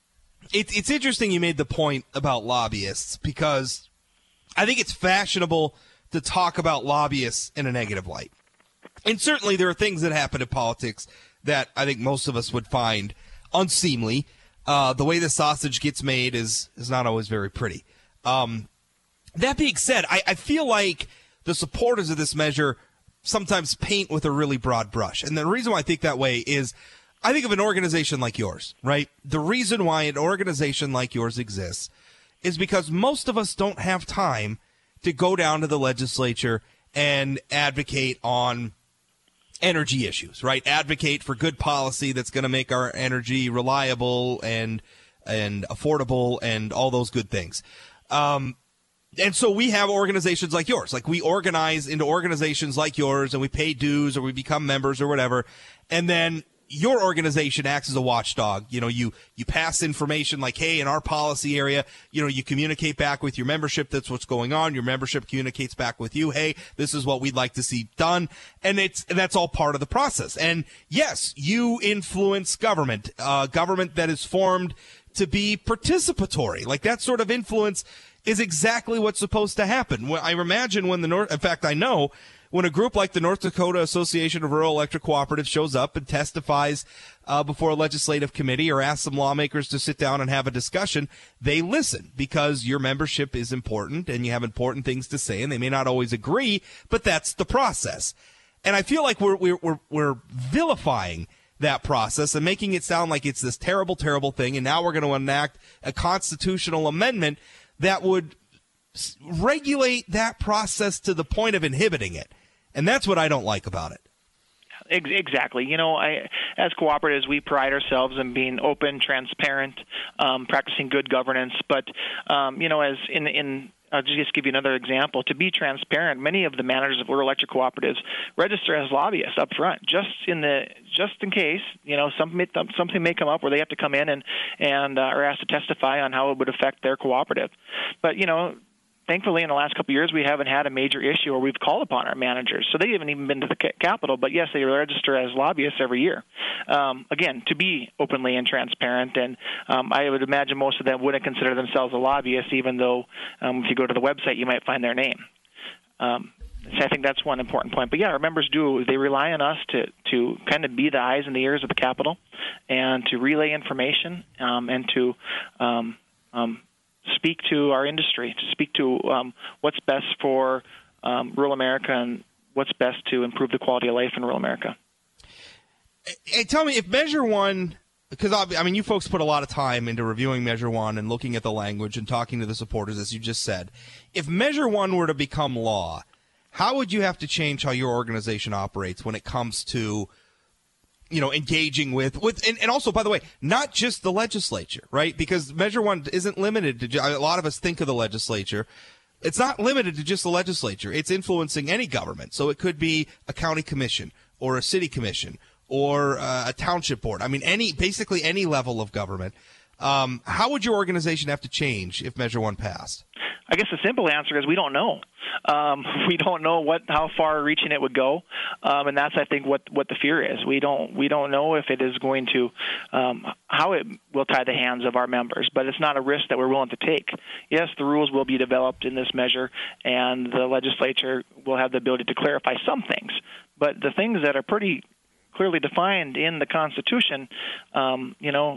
It, it's interesting you made the point about lobbyists, because I think it's fashionable to talk about lobbyists in a negative light. And certainly there are things that happen in politics that I think most of us would find unseemly. Uh, the way the sausage gets made is, is not always very pretty. Um, that being said, I, I feel like the supporters of this measure sometimes paint with a really broad brush. And the reason why I think that way is I think of an organization like yours, right? The reason why an organization like yours exists is because most of us don't have time to go down to the legislature and advocate on energy issues, right? Advocate for good policy that's going to make our energy reliable and and affordable and all those good things. Um And so we have organizations like yours. Like, we organize into organizations like yours, and we pay dues or we become members or whatever. And then your organization acts as a watchdog. You know, you, you pass information like, hey, in our policy area, you know, you communicate back with your membership. That's what's going on. Your membership communicates back with you. Hey, this is what we'd like to see done. And it's, that's all part of the process. And yes, you influence government, uh, government that is formed to be participatory. Like that sort of influence is exactly what's supposed to happen. I imagine when the North, in fact, I know when a group like the North Dakota Association of Rural Electric Cooperatives shows up and testifies uh, before a legislative committee or asks some lawmakers to sit down and have a discussion, they listen because your membership is important and you have important things to say, and they may not always agree, but that's the process. And I feel like we're we're we're, we're vilifying that process and making it sound like it's this terrible, terrible thing, and now we're going to enact a constitutional amendment that would regulate that process to the point of inhibiting it. And that's what I don't like about it. Exactly. You know, I, as cooperatives, we pride ourselves in being open, transparent, um, practicing good governance. But, um, you know, as in, in I'll just give you another example. To be transparent, many of the managers of rural electric cooperatives register as lobbyists up front, just in the just in case, you know, something something may come up where they have to come in and and uh, are asked to testify on how it would affect their cooperative. But you know, thankfully, in the last couple of years, we haven't had a major issue where we've called upon our managers. So they haven't even been to the Capitol, but yes, they register as lobbyists every year. Um, again, to be openly and transparent, and um, I would imagine most of them wouldn't consider themselves a lobbyist, even though um, if you go to the website, you might find their name. Um, so I think that's one important point. But yeah, our members do. They rely on us to, to kind of be the eyes and the ears of the Capitol and to relay information um, and to um, um, speak to our industry, to speak to um, what's best for um, rural America and what's best to improve the quality of life in rural America. Hey, tell me, if Measure One, because I mean, you folks put a lot of time into reviewing Measure One and looking at the language and talking to the supporters, as you just said. If Measure One were to become law, how would you have to change how your organization operates when it comes to, you know, engaging with, with and, and also, by the way, not just the legislature, right? Because Measure One isn't limited to, a lot of us think of the legislature. It's not limited to just the legislature. It's influencing any government. So it could be a county commission or a city commission or uh, a township board. I mean, any basically any level of government. Um, how would your organization have to change if Measure One passed? I guess the simple answer is we don't know. Um, we don't know what how far-reaching it would go, um, and that's I think what, what the fear is. We don't we don't know if it is going to um, how it will tie the hands of our members, but it's not a risk that we're willing to take. Yes, the rules will be developed in this measure, and the legislature will have the ability to clarify some things, but the things that are pretty clearly defined in the Constitution, um, you know,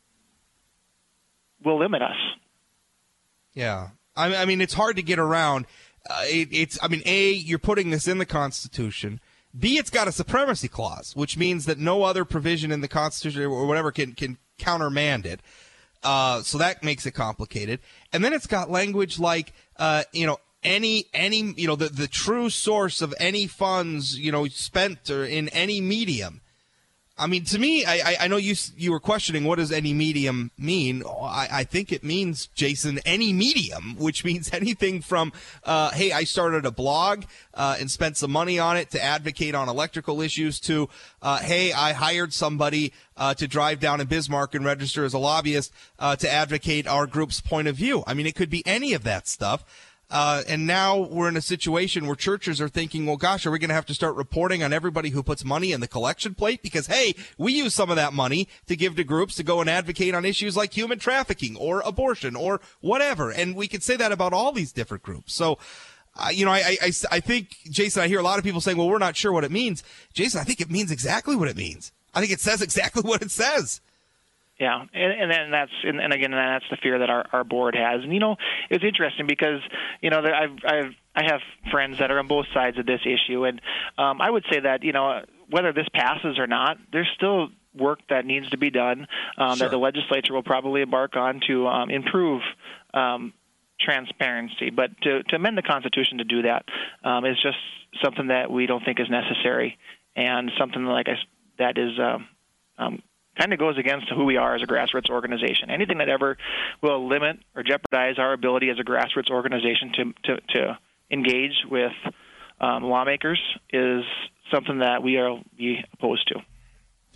will limit us. Yeah. I mean, it's hard to get around. Uh, it, it's, I mean, A, you're putting this in the Constitution. B, it's got a supremacy clause, which means that no other provision in the Constitution or whatever can, can countermand it. Uh, so that makes it complicated. And then it's got language like, uh, you know, any, any, you know, the, the true source of any funds, you know, spent or in any medium. I mean, to me, I, I know you you were questioning what does any medium mean. I, I think it means, Jason, any medium, which means anything from, uh, hey, I started a blog uh, and spent some money on it to advocate on electrical issues to, uh, hey, I hired somebody uh, to drive down in Bismarck and register as a lobbyist uh, to advocate our group's point of view. I mean, it could be any of that stuff. Uh, and now we're in a situation where churches are thinking, well, gosh, are we going to have to start reporting on everybody who puts money in the collection plate? Because, hey, we use some of that money to give to groups to go and advocate on issues like human trafficking or abortion or whatever. And we could say that about all these different groups. So, uh, you know, I, I, I think, Jason, I hear a lot of people saying, well, we're not sure what it means. Jason, I think it means exactly what it means. I think it says exactly what it says. Yeah, and, and then that's and, and again that's the fear that our, our board has. And you know, it's interesting because you know I've I've I have friends that are on both sides of this issue, and um, I would say that you know whether this passes or not, there's still work that needs to be done um, sure. that the legislature will probably embark on to um, improve um, transparency. But to, to amend the Constitution to do that um, is just something that we don't think is necessary, and something like I, that is. Um, um, kind of goes against who we are as a grassroots organization. Anything that ever will limit or jeopardize our ability as a grassroots organization to to, to engage with um, lawmakers is something that we are be opposed to.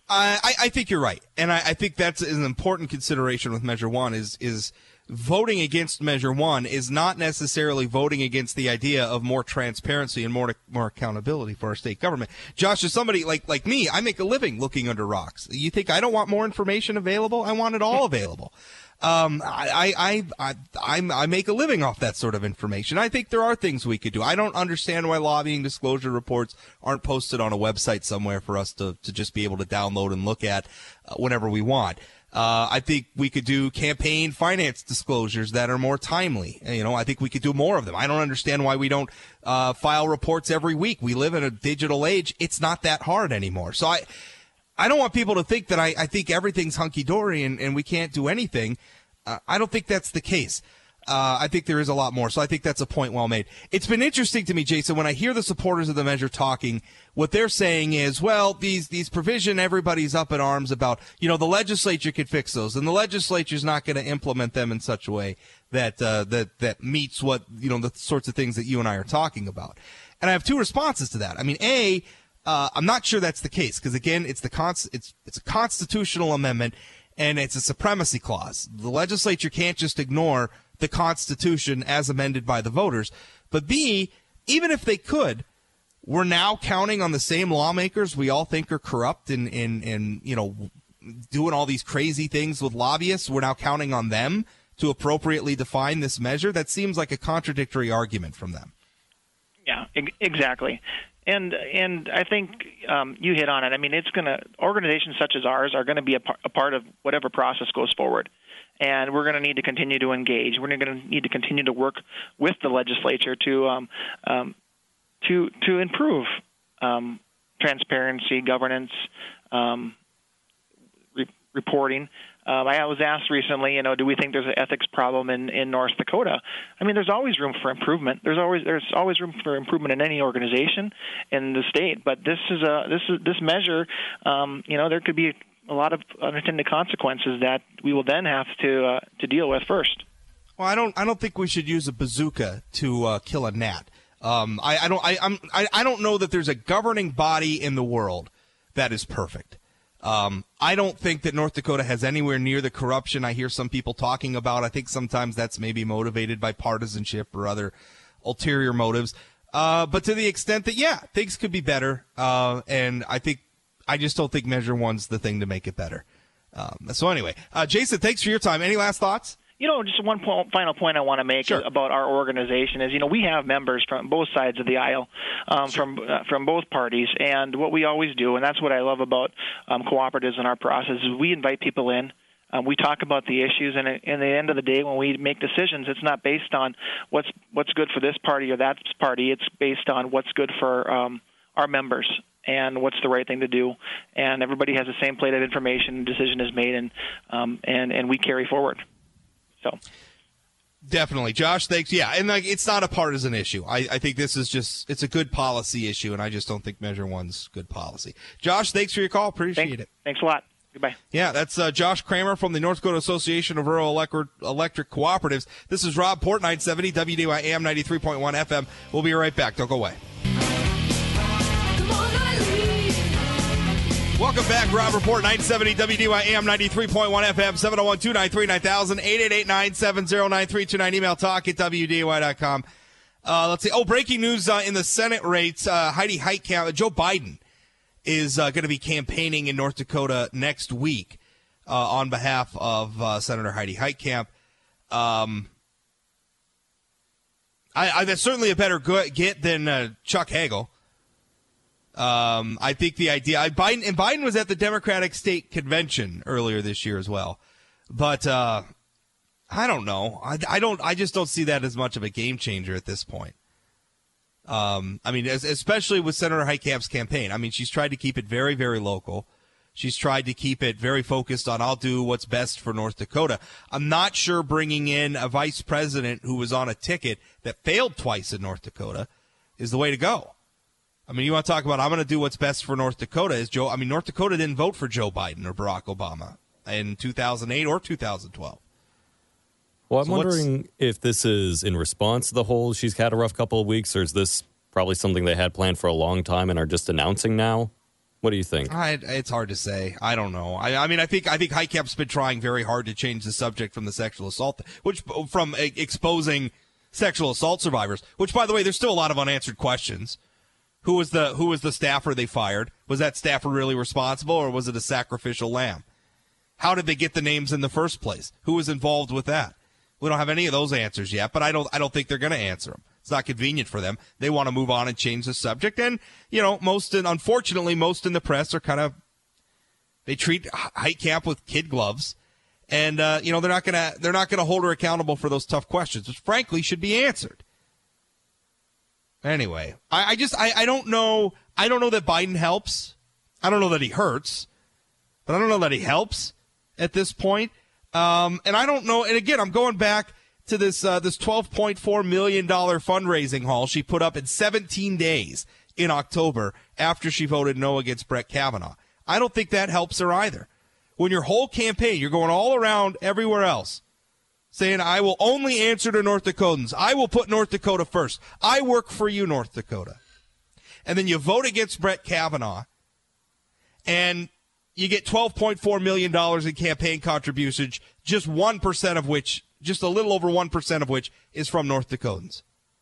I, I think you're right, and I, I think that's an important consideration with Measure One. Is is voting against Measure One is not necessarily voting against the idea of more transparency and more more accountability for our state government. Josh, as somebody like like me, I make a living looking under rocks. You think I don't want more information available? I want it all available. Um, I, I, I, I, I make a living off that sort of information. I think there are things we could do. I don't understand why lobbying disclosure reports aren't posted on a website somewhere for us to, to just be able to download and look at uh, whenever we want. Uh, I think we could do campaign finance disclosures that are more timely. You know, I think we could do more of them. I don't understand why we don't uh, file reports every week. We live in a digital age. It's not that hard anymore. So I, I don't want people to think that I, I think everything's hunky-dory and, and we can't do anything. Uh, I don't think that's the case. Uh, I think there is a lot more. So I think that's a point well made. It's been interesting to me, Jason, when I hear the supporters of the measure talking, what they're saying is, well, these, these provision, everybody's up in arms about, you know, the legislature could fix those, and the legislature's not going to implement them in such a way that, uh, that, that meets what, you know, the sorts of things that you and I are talking about. And I have two responses to that. I mean, A, Uh, I'm not sure that's the case because, again, it's the cons- it's it's a constitutional amendment and it's a supremacy clause. The legislature can't just ignore the Constitution as amended by the voters. But B, even if they could, we're now counting on the same lawmakers we all think are corrupt and, and, and you know, doing all these crazy things with lobbyists. We're now counting on them to appropriately define this measure. That seems like a contradictory argument from them. Yeah, e- exactly. And and I think um, you hit on it. I mean, it's going to organizations such as ours are going to be a, par- a part of whatever process goes forward, and we're going to need to continue to engage. We're going to need to continue to work with the legislature to um, um, to to improve um, transparency, governance, um, re- reporting. Um, I was asked recently, you know, do we think there's an ethics problem in, in North Dakota? I mean, there's always room for improvement. There's always there's always room for improvement in any organization in the state. But this is a this is this measure, um, you know, there could be a lot of unintended consequences that we will then have to uh, to deal with first. Well, I don't I don't think we should use a bazooka to uh, kill a gnat. Um, I, I don't I I'm, I I don't know that there's a governing body in the world that is perfect. Um, I don't think that North Dakota has anywhere near the corruption I hear some people talking about. I think sometimes that's maybe motivated by partisanship or other ulterior motives. Uh, but to the extent that, yeah, things could be better. Uh, and I think, I just don't think Measure One's the thing to make it better. Um, so anyway, uh, Jason, thanks for your time. Any last thoughts? You know, just one po- final point I want to make Sure. about our organization is, you know, we have members from both sides of the aisle, um, Sure. from uh, from both parties, and what we always do, and that's what I love about um, cooperatives and our process, is we invite people in. Um, we talk about the issues, and at, at the end of the day, when we make decisions, it's not based on what's what's good for this party or that party. It's based on what's good for um, our members and what's the right thing to do. And everybody has the same plate of information. Decision is made, and um, and and we carry forward. So. Definitely. Josh, thanks. Yeah, and like it's not a partisan issue. I, I think this is just, it's a good policy issue, and I just don't think Measure One's good policy. Josh, thanks for your call. Appreciate Thanks, it. Thanks a lot. Goodbye. Yeah, that's uh, Josh Kramer from the North Dakota Association of Rural Electric, Electric Cooperatives. This is Rob Port, nine seventy W D A Y A M ninety-three point one F M. We'll be right back. Don't go away. Welcome back, Rob Report, nine seventy W D Y A M ninety-three point one F M, seven oh one, two nine three, nine thousand, eight eight eight, nine seven zero, nine three two nine, email talk at W D A Y dot com. Uh, let's see. Oh, breaking news uh, in the Senate race. Uh, Heidi Heitkamp, uh, Joe Biden is uh, going to be campaigning in North Dakota next week uh, on behalf of uh, Senator Heidi Heitkamp. Um, I, I, that's certainly a better go- get than uh, Chuck Hagel. Um, I think the idea, I, Biden, and Biden was at the Democratic State Convention earlier this year as well. But, uh, I don't know. I, I don't, I just don't see that as much of a game changer at this point. Um, I mean, as, especially with Senator Heitkamp's campaign. I mean, she's tried to keep it very, very local. She's tried to keep it very focused on, I'll do what's best for North Dakota. I'm not sure bringing in a vice president who was on a ticket that failed twice in North Dakota is the way to go. I mean, you want to talk about, I'm going to do what's best for North Dakota is Joe. I mean, North Dakota didn't vote for Joe Biden or Barack Obama in two thousand eight or two thousand twelve. Well, I'm So wondering if this is in response to the whole she's had a rough couple of weeks, or is this probably something they had planned for a long time and are just announcing now? What do you think? I, it's hard to say. I don't know. I, I mean, I think I think HITECH's been trying very hard to change the subject from the sexual assault, which from uh, exposing sexual assault survivors. Which, by the way, there's still a lot of unanswered questions. Who was the who was the staffer they fired? Was that staffer really responsible, or was it a sacrificial lamb? How did they get the names in the first place? Who was involved with that? We don't have any of those answers yet, but I don't I don't think they're going to answer them. It's not convenient for them. They want to move on and change the subject. And, you know, most, in, unfortunately, most in the press are kind of, they treat HITECH with kid gloves. And, uh, you know, they're not going to, they're not going to hold her accountable for those tough questions, which frankly should be answered. Anyway, I, I just, I, I don't know, I don't know that Biden helps. I don't know that he hurts, but I don't know that he helps at this point. Um, and I don't know, and again, I'm going back to this uh, this twelve point four million dollars fundraising haul she put up in seventeen days in October after she voted no against Brett Kavanaugh. I don't think that helps her either. When your whole campaign, you're going all around everywhere else, saying, I will only answer to North Dakotans. I will put North Dakota first. I work for you, North Dakota. And then you vote against Brett Kavanaugh, and you get twelve point four million dollars in campaign contributions, just one percent of which just a little over one percent of which is from North Dakotans.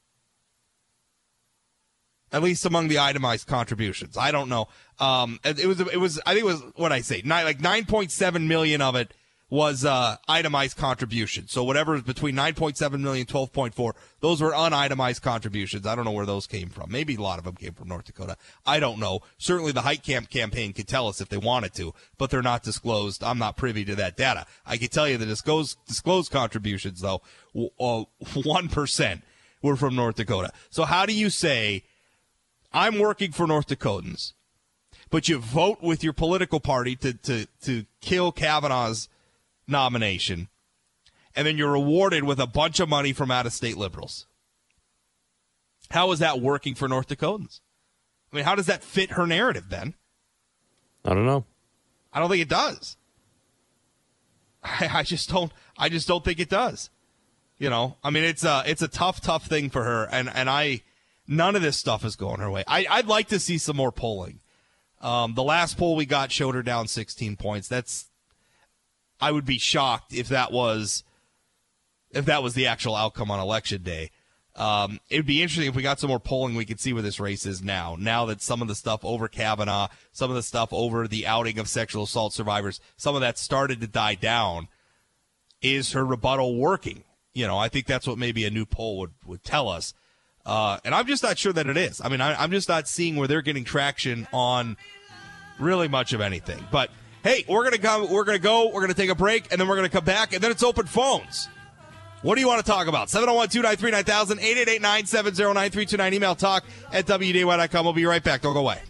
At least among the itemized contributions. I don't know. Um, it was, it was, I think it was, what I say, nine, like nine point seven million of it was, uh, itemized contributions. So whatever is between nine point seven million, twelve point four, those were unitemized contributions. I don't know where those came from. Maybe a lot of them came from North Dakota. I don't know. Certainly the HITECH campaign could tell us if they wanted to, but they're not disclosed. I'm not privy to that data. I can tell you the disclosed, disclosed contributions, though, uh, one percent were from North Dakota. So how do you say, I'm working for North Dakotans, but you vote with your political party to, to, to kill Kavanaugh's nomination, and then you're rewarded with a bunch of money from out-of-state liberals? How is that working for North Dakotans? I mean, how does that fit her narrative, Ben? I don't know. I don't think it does. I, I just don't. I just don't think it does. You know, I mean, it's a it's a tough, tough thing for her, and and I none of this stuff is going her way. I, I'd like to see some more polling. Um, the last poll we got showed her down sixteen points. That's I would be shocked if that was if that was the actual outcome on election day. Um, it would be interesting if we got some more polling. We could see where this race is now. Now that some of the stuff over Kavanaugh, some of the stuff over the outing of sexual assault survivors, some of that started to die down. Is her rebuttal working? You know, I think that's what maybe a new poll would, would tell us. Uh, and I'm just not sure that it is. I mean, I, I'm just not seeing where they're getting traction on really much of anything. But hey, we're gonna come. We're gonna go. We're gonna take a break, and then we're gonna come back, and then it's open phones. What do you want to talk about? seven oh one, two nine three, nine thousand, eight eight eight, nine seven oh, nine three two nine. Email talk at W D A Y dot com. We'll be right back. Don't go away.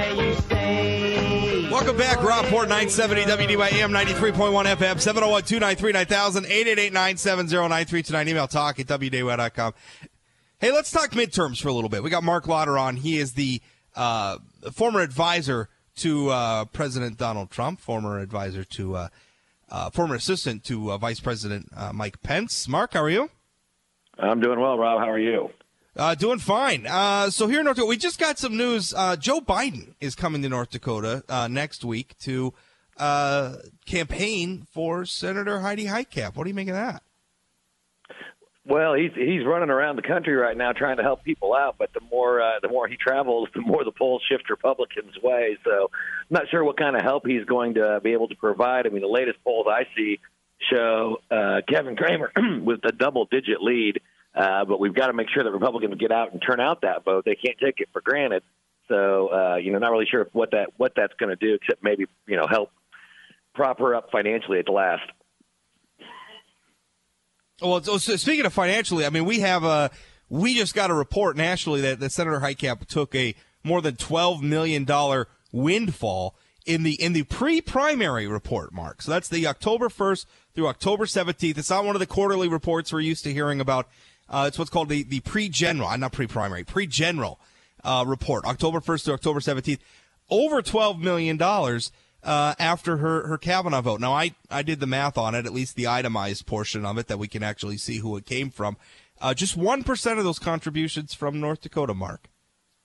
Welcome back. Rob Port, nine seventy W D Y A M ninety-three point one F M, seven oh one, two nine three, nine thousand, eight eight eight, nine seven oh, nine three two nine. Email talk at W D A Y dot com. Hey, let's talk midterms for a little bit. We got Mark Lauder on. He is the uh, former advisor to uh, President Donald Trump, former advisor to, uh, uh, former assistant to uh, Vice President uh, Mike Pence. Mark, how are you? I'm doing well, Rob. How are you? Uh, doing fine. Uh, so here in North Dakota, we just got some news. Uh, Joe Biden is coming to North Dakota uh, next week to uh, campaign for Senator Heidi Heitkamp. What do you make of that? Well, he's he's running around the country right now trying to help people out, but the more uh, the more he travels, the more the polls shift Republicans' way. So I'm not sure what kind of help he's going to be able to provide. I mean, the latest polls I see show uh, Kevin Cramer with a double-digit lead, uh, but we've got to make sure that Republicans get out and turn out that vote. They can't take it for granted. So, uh, you know, not really sure what that what that's going to do, except maybe, you know, help prop her up financially at the last. Well, so speaking of financially, I mean, we have a we just got a report nationally that, that Senator Heitkamp took a more than twelve million dollars windfall in the in the pre-primary report, Mark. So that's the October first through October seventeenth. It's not one of the quarterly reports we're used to hearing about. Uh, it's what's called the, the pre-general, not pre-primary, pre-general uh, report, October first through October seventeenth. Over twelve million dollars. Uh, after her, her Kavanaugh vote. Now, I, I did the math on it, at least the itemized portion of it, that we can actually see who it came from. Uh, just one percent of those contributions from North Dakota, Mark.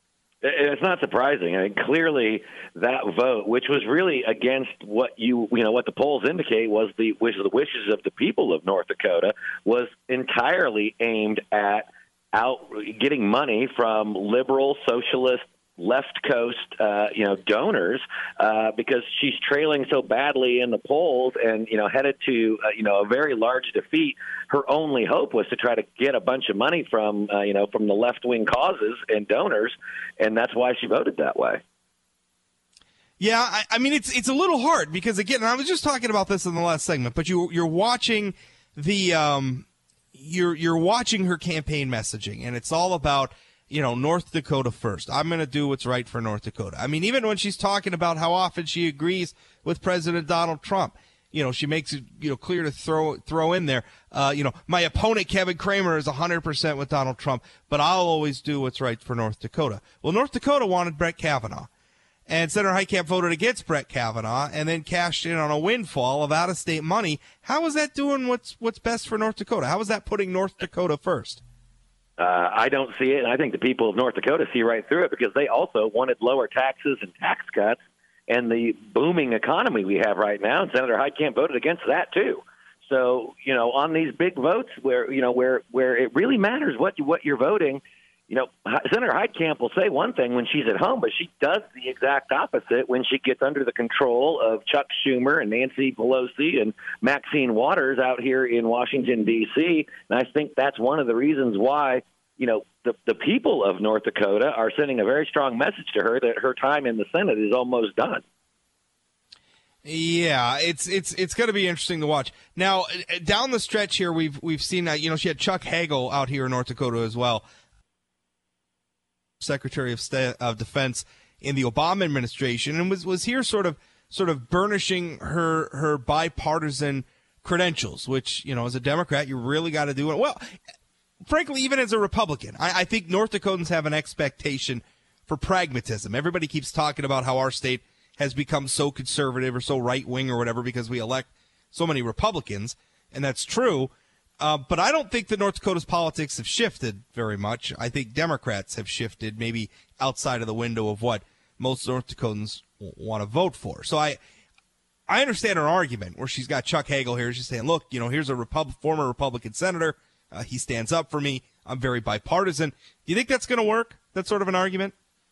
It's not surprising. I mean, clearly that vote, which was really against what you you know what the polls indicate was the wishes the wishes of the people of North Dakota, was entirely aimed at out getting money from liberal, socialist, left coast, uh, you know, donors, uh, because she's trailing so badly in the polls and, you know, headed to, uh, you know, a very large defeat. Her only hope was to try to get a bunch of money from, uh, you know, from the left-wing causes and donors, and that's why she voted that way. Yeah, I, I mean, it's it's a little hard because, again, and I was just talking about this in the last segment, but you, you're watching the um, you're you're watching her campaign messaging, and it's all about, you know, North Dakota first. I'm going to do what's right for North Dakota. I mean, even when she's talking about how often she agrees with President Donald Trump, you know, she makes it, you know, clear to throw throw in there, uh, you know, my opponent, Kevin Cramer, is one hundred percent with Donald Trump, but I'll always do what's right for North Dakota. Well, North Dakota wanted Brett Kavanaugh, and Senator Heitkamp voted against Brett Kavanaugh and then cashed in on a windfall of out-of-state money. How is that doing what's what's best for North Dakota? How is that putting North Dakota first? Uh, I don't see it, and I think the people of North Dakota see right through it because they also wanted lower taxes and tax cuts and the booming economy we have right now, and Senator Heitkamp voted against that too. So, you know, on these big votes where, you know, where, where it really matters what, you, what you're voting, you know, Senator Heitkamp will say one thing when she's at home, but she does the exact opposite when she gets under the control of Chuck Schumer and Nancy Pelosi and Maxine Waters out here in Washington, D C And I think that's one of the reasons why, you know, the, the people of North Dakota are sending a very strong message to her that her time in the Senate is almost done. Yeah, it's it's it's going to be interesting to watch. Now, down the stretch here, we've we've seen that, you know, she had Chuck Hagel out here in North Dakota as well, Secretary of State of Defense in the Obama administration, and was was here sort of sort of burnishing her her bipartisan credentials, which, you know, as a Democrat, you really got to do it. Well, frankly, even as a Republican, I, I think North Dakotans have an expectation for pragmatism. Everybody keeps talking about how our state has become so conservative or so right-wing or whatever because we elect so many Republicans, and that's true. Uh, but I don't think that North Dakota's politics have shifted very much. I think Democrats have shifted maybe outside of the window of what most North Dakotans w- want to vote for. So I I understand her argument where she's got Chuck Hagel here. She's saying, look, you know, here's a Repub- former Republican senator. Uh, he stands up for me. I'm very bipartisan. Do you think that's going to work, that sort of an argument?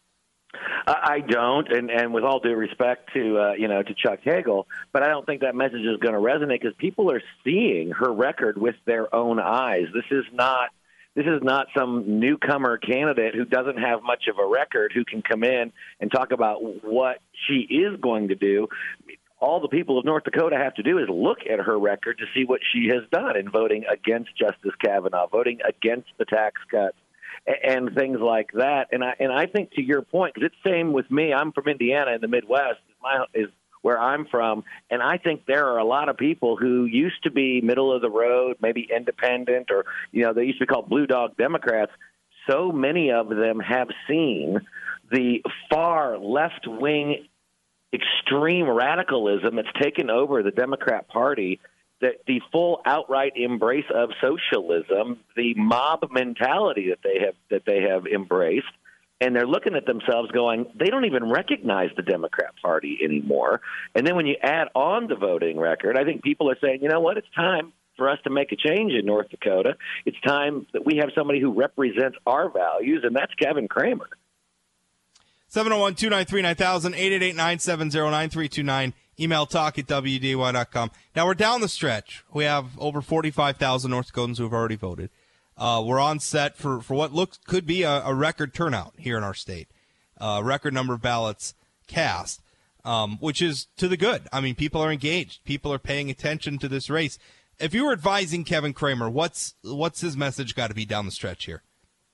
I don't, and, and with all due respect to uh, you know to Chuck Hagel, but I don't think that message is going to resonate because people are seeing her record with their own eyes. This is not this is not some newcomer candidate who doesn't have much of a record who can come in and talk about what she is going to do. All the people of North Dakota have to do is look at her record to see what she has done in voting against Justice Kavanaugh, voting against the tax cuts, and things like that. And I and I think to your point, because it's the same with me. I'm from Indiana in the Midwest, my, is where I'm from, and I think there are a lot of people who used to be middle of the road, maybe independent, or you know they used to be called blue dog Democrats. So many of them have seen the far left wing extreme radicalism that's taken over the Democrat Party, that the full outright embrace of socialism, the mob mentality that they have that they have embraced, and they're looking at themselves going, they don't even recognize the Democrat Party anymore. And then when you add on the voting record, I think people are saying, you know what, it's time for us to make a change in North Dakota. It's time that we have somebody who represents our values, and that's Kevin Cramer. seven oh one, two nine three, nine thousand, eight eight eight, nine seven zero, nine three two nine. Email talk at W D A Y dot com. Now, we're down the stretch. We have over forty-five thousand North Dakotans who have already voted. Uh, we're on set for, for what looks could be a, a record turnout here in our state. A uh, record number of ballots cast, um, which is to the good. I mean, people are engaged. People are paying attention to this race. If you were advising Kevin Cramer, what's what's his message got to be down the stretch here?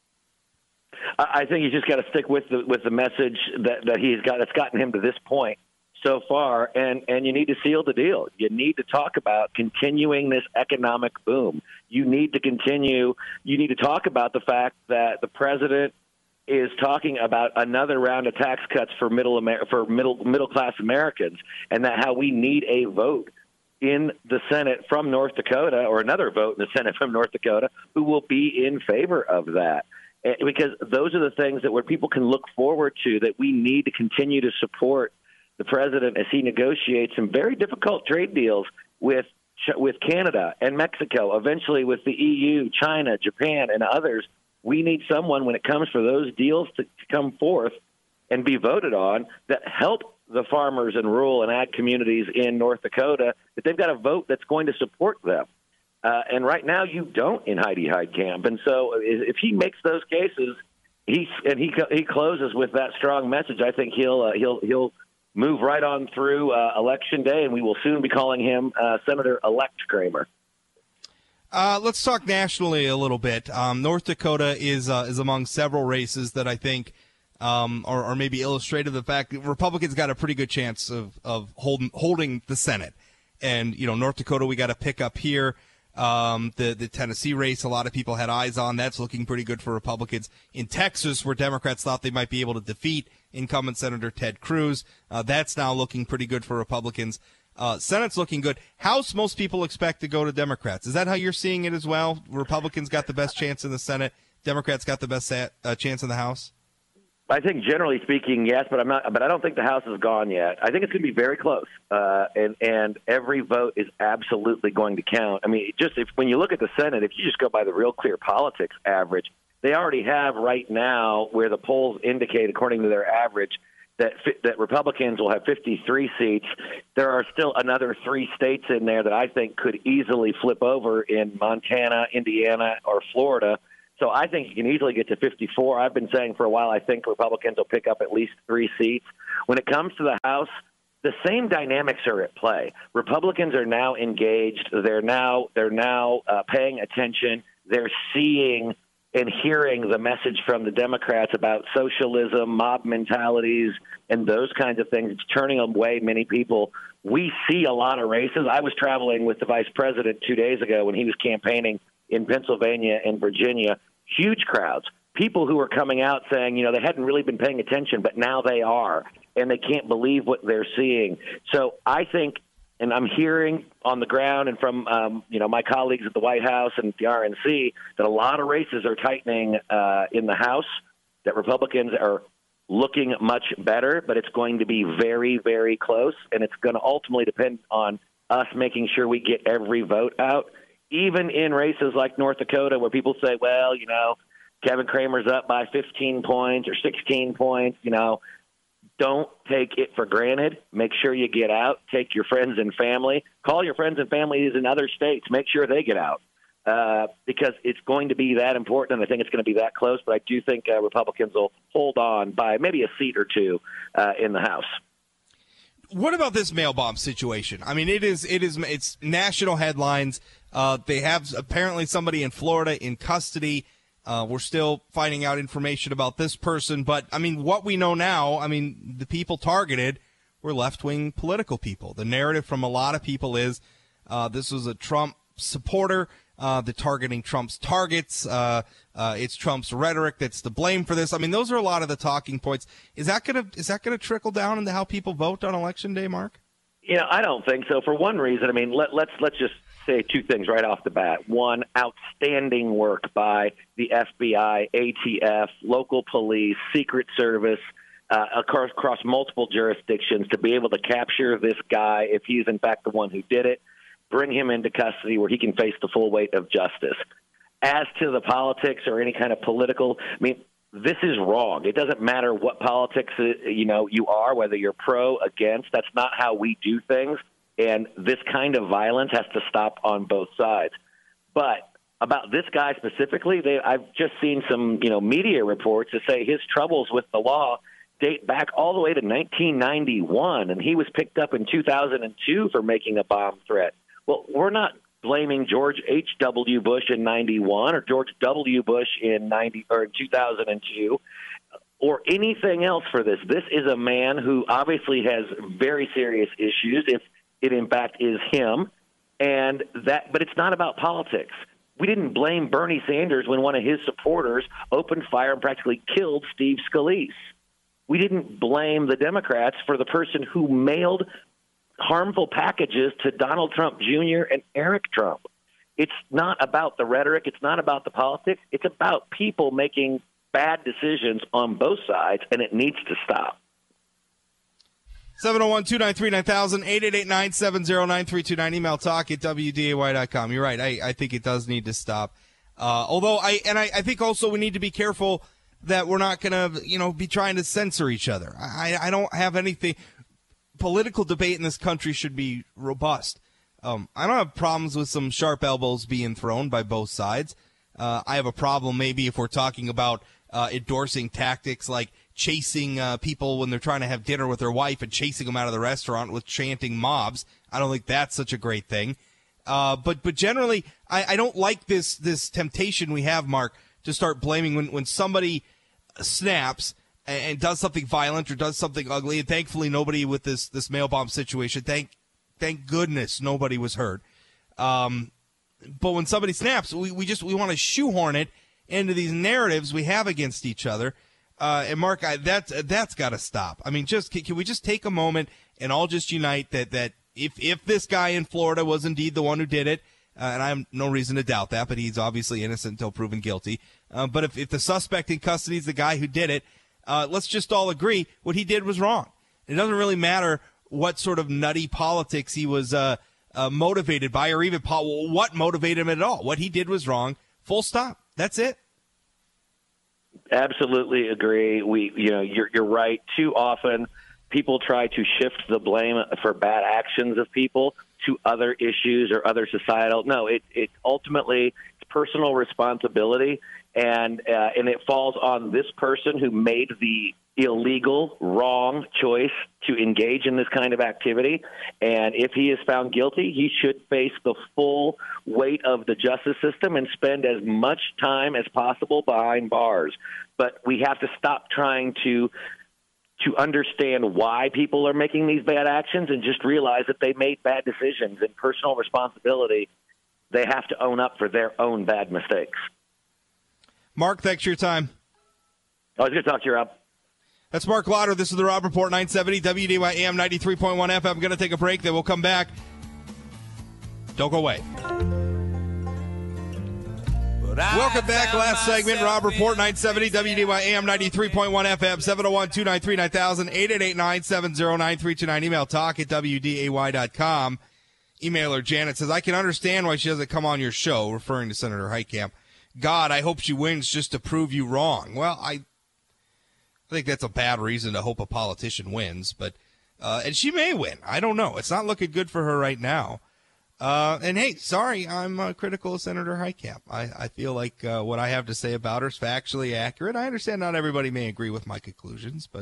I think he's just got to stick with the with the message that, that he's got that's gotten him to this point so far, and, and you need to seal the deal. You need to talk about continuing this economic boom. You need to continue. You need to talk about the fact that the president is talking about another round of tax cuts for middle Amer- for middle middle class Americans, and that how we need a vote in the Senate from North Dakota, or another vote in the Senate from North Dakota, who will be in favor of that. because those are the things that where people can look forward to, that we need to continue to support the president as he negotiates some very difficult trade deals with with Canada and Mexico, eventually with the E U, China, Japan, and others. We need someone, when it comes for those deals to, to come forth and be voted on, that help the farmers and rural and ag communities in North Dakota, that they've got a vote that's going to support them. Uh, and right now you don't in Heidi Heitkamp. And so if he makes those cases, he and he he closes with that strong message, I think he'll uh, he'll he'll move right on through uh, Election Day, and we will soon be calling him uh, Senator-elect Kramer. Uh, let's talk nationally a little bit. Um, North Dakota is uh, is among several races that I think um, are, are maybe illustrative of the fact that Republicans got a pretty good chance of of holding holding the Senate. And you know, North Dakota, we got to pick up here. Um, the the Tennessee race, a lot of people had eyes on. That's looking pretty good for Republicans. In Texas, where Democrats thought they might be able to defeat incumbent Senator Ted Cruz, uh, that's now looking pretty good for Republicans. Uh, Senate's looking good. House, most people expect to go to Democrats. Is that how you're seeing it as well? Republicans got the best chance in the Senate. Democrats got the best uh, chance in the House. I think generally speaking, yes, but I'm not. But I don't think the House is gone yet. I think it's going to be very close, uh, and and every vote is absolutely going to count. I mean, just if when you look at the Senate, if you just go by the Real Clear Politics average, they already have right now where the polls indicate, according to their average, that that Republicans will have fifty-three seats. There are still another three states in there that I think could easily flip over in Montana, Indiana, or Florida. So I think you can easily get to fifty-four. I've been saying for a while I think Republicans will pick up at least three seats. When it comes to the House, the same dynamics are at play. Republicans are now engaged. They're now they're now uh, paying attention. They're seeing and hearing the message from the Democrats about socialism, mob mentalities, and those kinds of things. It's turning away many people. We see a lot of races. I was traveling with the vice president two days ago when he was campaigning in Pennsylvania and Virginia. Huge crowds, people who are coming out saying, you know, they hadn't really been paying attention, but now they are, and they can't believe what they're seeing. So I think, and I'm hearing on the ground and from, um, you know, my colleagues at the White House and the R N C that a lot of races are tightening uh, in the House, that Republicans are looking much better, but it's going to be very, very close, and it's going to ultimately depend on us making sure we get every vote out. Even in races like North Dakota, where people say, well, you know, Kevin Kramer's up by fifteen points or sixteen points, you know, don't take it for granted. Make sure you get out. Take your friends and family. Call your friends and families in other states. Make sure they get out uh, because it's going to be that important, and I think it's going to be that close. But I do think uh, Republicans will hold on by maybe a seat or two uh, in the House. What about this mail bomb situation? I mean, it is it is it's national headlines. Uh, they have apparently somebody in Florida in custody. Uh, we're still finding out information about this person, but I mean, what we know now, I mean, the people targeted were left-wing political people. The narrative from a lot of people is uh, this was a Trump supporter. Uh, the targeting Trump's targets. Uh, uh, it's Trump's rhetoric that's to blame for this. I mean, those are a lot of the talking points. Is that gonna is that gonna trickle down into how people vote on Election Day, Mark? You know, I don't think so. For one reason, I mean, let, let's let's just say two things right off the bat. One, outstanding work by the F B I, A T F, local police, Secret Service, uh, across, across multiple jurisdictions to be able to capture this guy if he's in fact the one who did it. Bring him into custody where he can face the full weight of justice. As to the politics or any kind of political, I mean, this is wrong. It doesn't matter what politics you know you are, whether you're pro, against. That's not how we do things. And this kind of violence has to stop on both sides. But about this guy specifically, they, I've just seen some you know media reports that say his troubles with the law date back all the way to nineteen ninety-one, and he was picked up in two thousand two for making a bomb threat. Well, we're not blaming George H W. Bush in ninety-one or George W. Bush in ninety or in two thousand two or anything else for this. This is a man who obviously has very serious issues, if it in fact is him, and that. But it's not about politics. We didn't blame Bernie Sanders when one of his supporters opened fire and practically killed Steve Scalise. We didn't blame the Democrats for the person who mailed harmful packages to Donald Trump Junior and Eric Trump. It's not about the rhetoric. It's not about the politics. It's about people making bad decisions on both sides, and it needs to stop. seven oh one, two nine three, nine thousand, eight eight eight, nine seven zero, nine three two nine. Email talk at W D A Y dot com. You're right. I, I think it does need to stop. Uh, although I, and I, I think also we need to be careful that we're not going to, you know, be trying to censor each other. I, I don't have anything. Political debate in this country should be robust. Um, I don't have problems with some sharp elbows being thrown by both sides. Uh, I have a problem maybe if we're talking about uh, endorsing tactics like chasing uh, people when they're trying to have dinner with their wife and chasing them out of the restaurant with chanting mobs. I don't think that's such a great thing. Uh, but but generally, I, I don't like this this temptation we have, Mark, to start blaming when, when somebody snaps and, and does something violent or does something ugly. And thankfully, nobody with this this mail bomb situation, thank thank goodness, nobody was hurt. Um, but when somebody snaps, we, we just we want to shoehorn it into these narratives we have against each other. Uh, and Mark, I, that that's got to stop. I mean, just can, can we just take a moment and all just unite that that if if this guy in Florida was indeed the one who did it, uh, and I have no reason to doubt that, but he's obviously innocent until proven guilty. Uh, but if, if the suspect in custody is the guy who did it, uh, let's just all agree what he did was wrong. It doesn't really matter what sort of nutty politics he was uh, uh, motivated by, or even po- what motivated him at all. What he did was wrong. Full stop. That's it. Absolutely agree. We, you know, you're you're right. Too often, people try to shift the blame for bad actions of people to other issues or other societal. No, it it ultimately it's personal responsibility, and uh, and it falls on this person who made the illegal, wrong choice to engage in this kind of activity. And if he is found guilty, he should face the full weight of the justice system and spend as much time as possible behind bars. But we have to stop trying to to understand why people are making these bad actions and just realize that they made bad decisions, and personal responsibility, they have to own up for their own bad mistakes. Mark, thanks for your time. I was going to talk to you, Rob. That's Mark Lauder. This is the Rob Report, nine seventy W D Y A M ninety-three point one F M. I'm going to take a break, then we'll come back. Don't go away. Welcome back. Last segment, Rob Report, nine seventy W D Y A M ninety-three point one F M, seven oh one, two nine three, nine thousand, eight eight eight, nine seven zero, nine three two nine. Email talk at W D A Y dot com. Emailer Janet says, I can understand why she doesn't come on your show, referring to Senator Heitkamp. God, I hope she wins just to prove you wrong. Well, I I think that's a bad reason to hope a politician wins, but uh, and she may win. I don't know. It's not looking good for her right now. Uh, and hey, sorry, I'm uh, critical of Senator Heitkamp. I, I feel like uh, what I have to say about her is factually accurate. I understand not everybody may agree with my conclusions, but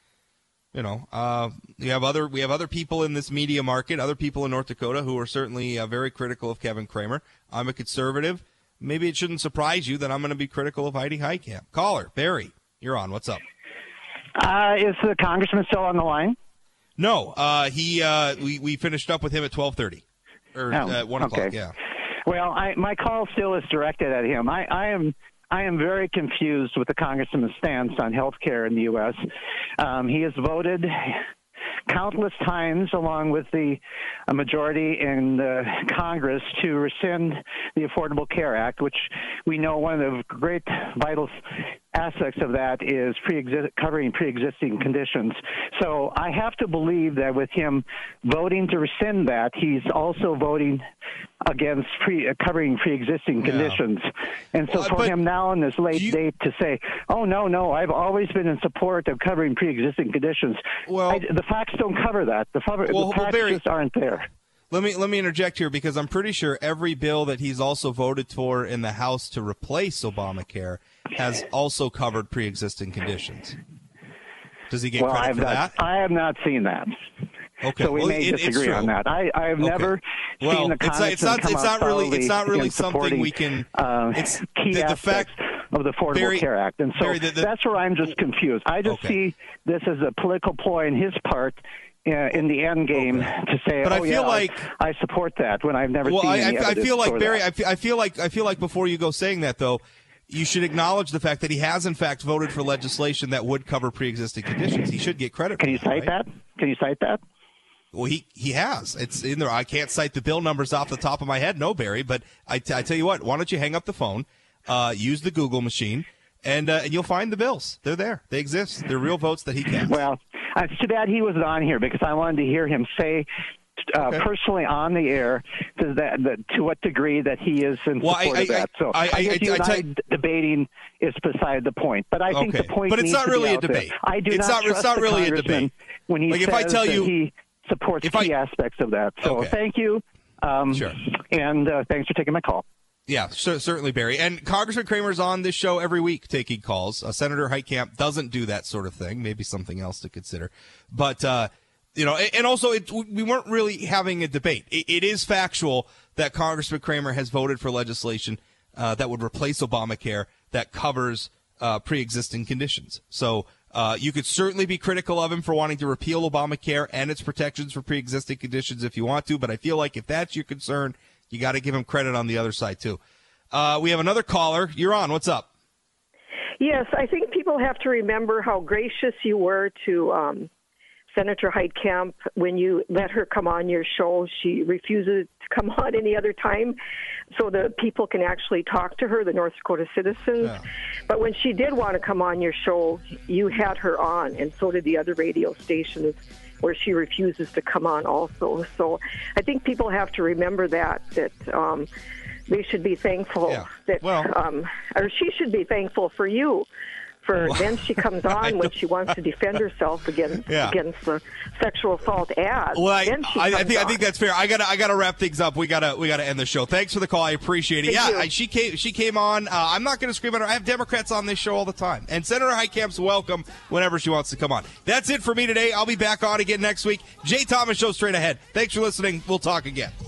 you know, uh, we have other we have other people in this media market, other people in North Dakota who are certainly uh, very critical of Kevin Cramer. I'm a conservative. Maybe it shouldn't surprise you that I'm going to be critical of Heidi Heitkamp. Caller, Barry, you're on. What's up? Uh, is the congressman still on the line? No, uh, he. Uh, we we finished up with him at twelve thirty or oh, at one okay. o'clock. Yeah. Well, I, my call still is directed at him. I, I am I am very confused with the congressman's stance on health care in the U S. Um, he has voted countless times, along with the a majority in the Congress, to rescind the Affordable Care Act, which we know one of the great vital aspects of that is pre-exist- covering pre-existing conditions. So I have to believe that with him voting to rescind that, he's also voting against pre- uh, covering pre-existing yeah. conditions. And so well, for him now in this late you... date to say, oh, no, no, I've always been in support of covering pre-existing conditions. Well, I, the facts don't cover that. The, well, the facts well, Barry, just aren't there. Let me let me interject here, because I'm pretty sure every bill that he's also voted for in the House to replace Obamacare has also covered pre-existing conditions. Does he get well, credit I've for not, that? I have not seen that. Okay, so we well, may it, disagree on that. I I have okay. never well, seen the Congress it's not, it's not, come it's out not really it's not really something we can. Uh, it's key the, the aspects fact of the Affordable Barry, Care Act, and so Barry, the, the, that's where I'm just confused. I just okay. see this as a political ploy on his part. Uh, in the end game, okay. to say, but oh I feel yeah, like, I, I support that when I've never well, seen I, any I, evidence I feel like for Barry. that. I feel, I feel like I feel like before you go saying that, though, you should acknowledge the fact that he has in fact voted for legislation that would cover pre-existing conditions. He should get credit. Can for you that, cite right? that? Can you cite that? Well, he he has. It's in there. I can't cite the bill numbers off the top of my head, no, Barry. But I, t- I tell you what. Why don't you hang up the phone, uh, use the Google machine, and uh, and you'll find the bills. They're there. They exist. They're real votes that he cast. Well, it's too bad he wasn't on here because I wanted to hear him say uh, okay. personally on the air to that, that to what degree that he is in well, support I, of that. I, So I, I, I guess I, you I, and I, I d- debating is beside the point. But I think okay. the point but it's needs not to really be a out there. debate. I do it's not not. It's not the really a congressman debate. when he like says if I tell that you, he supports if key I, aspects of that. So okay. thank you. Um, sure. And uh, thanks for taking my call. Yeah, so, certainly, Barry. And Congressman Kramer's on this show every week taking calls. Uh, Senator Heitkamp doesn't do that sort of thing. Maybe something else to consider. But, uh, you know, and also it, we weren't really having a debate. It, it is factual that Congressman Kramer has voted for legislation uh, that would replace Obamacare that covers uh, pre-existing conditions. So uh, you could certainly be critical of him for wanting to repeal Obamacare and its protections for pre-existing conditions if you want to. But I feel like if that's your concern, you got to give him credit on the other side, too. Uh, we have another caller. You're on. What's up? Yes, I think people have to remember how gracious you were to um, Senator Heitkamp when you let her come on your show. She refuses to come on any other time so that people can actually talk to her, the North Dakota citizens. Yeah. But when she did want to come on your show, you had her on, and so did the other radio stations, where she refuses to come on also. So I think people have to remember that, that um, they should be thankful yeah. that, well, um, or she should be thankful for you. For well, then she comes on when she wants to defend herself against yeah. against the sexual assault ad. Well, I, then she I, comes I think on. I think that's fair. I gotta I gotta wrap things up. We gotta we gotta end the show. Thanks for the call. I appreciate it. Thank yeah, you. I, she came she came on. Uh, I'm not gonna scream at her. I have Democrats on this show all the time, and Senator Heitkamp's welcome whenever she wants to come on. That's it for me today. I'll be back on again next week. Jay Thomas Show straight ahead. Thanks for listening. We'll talk again.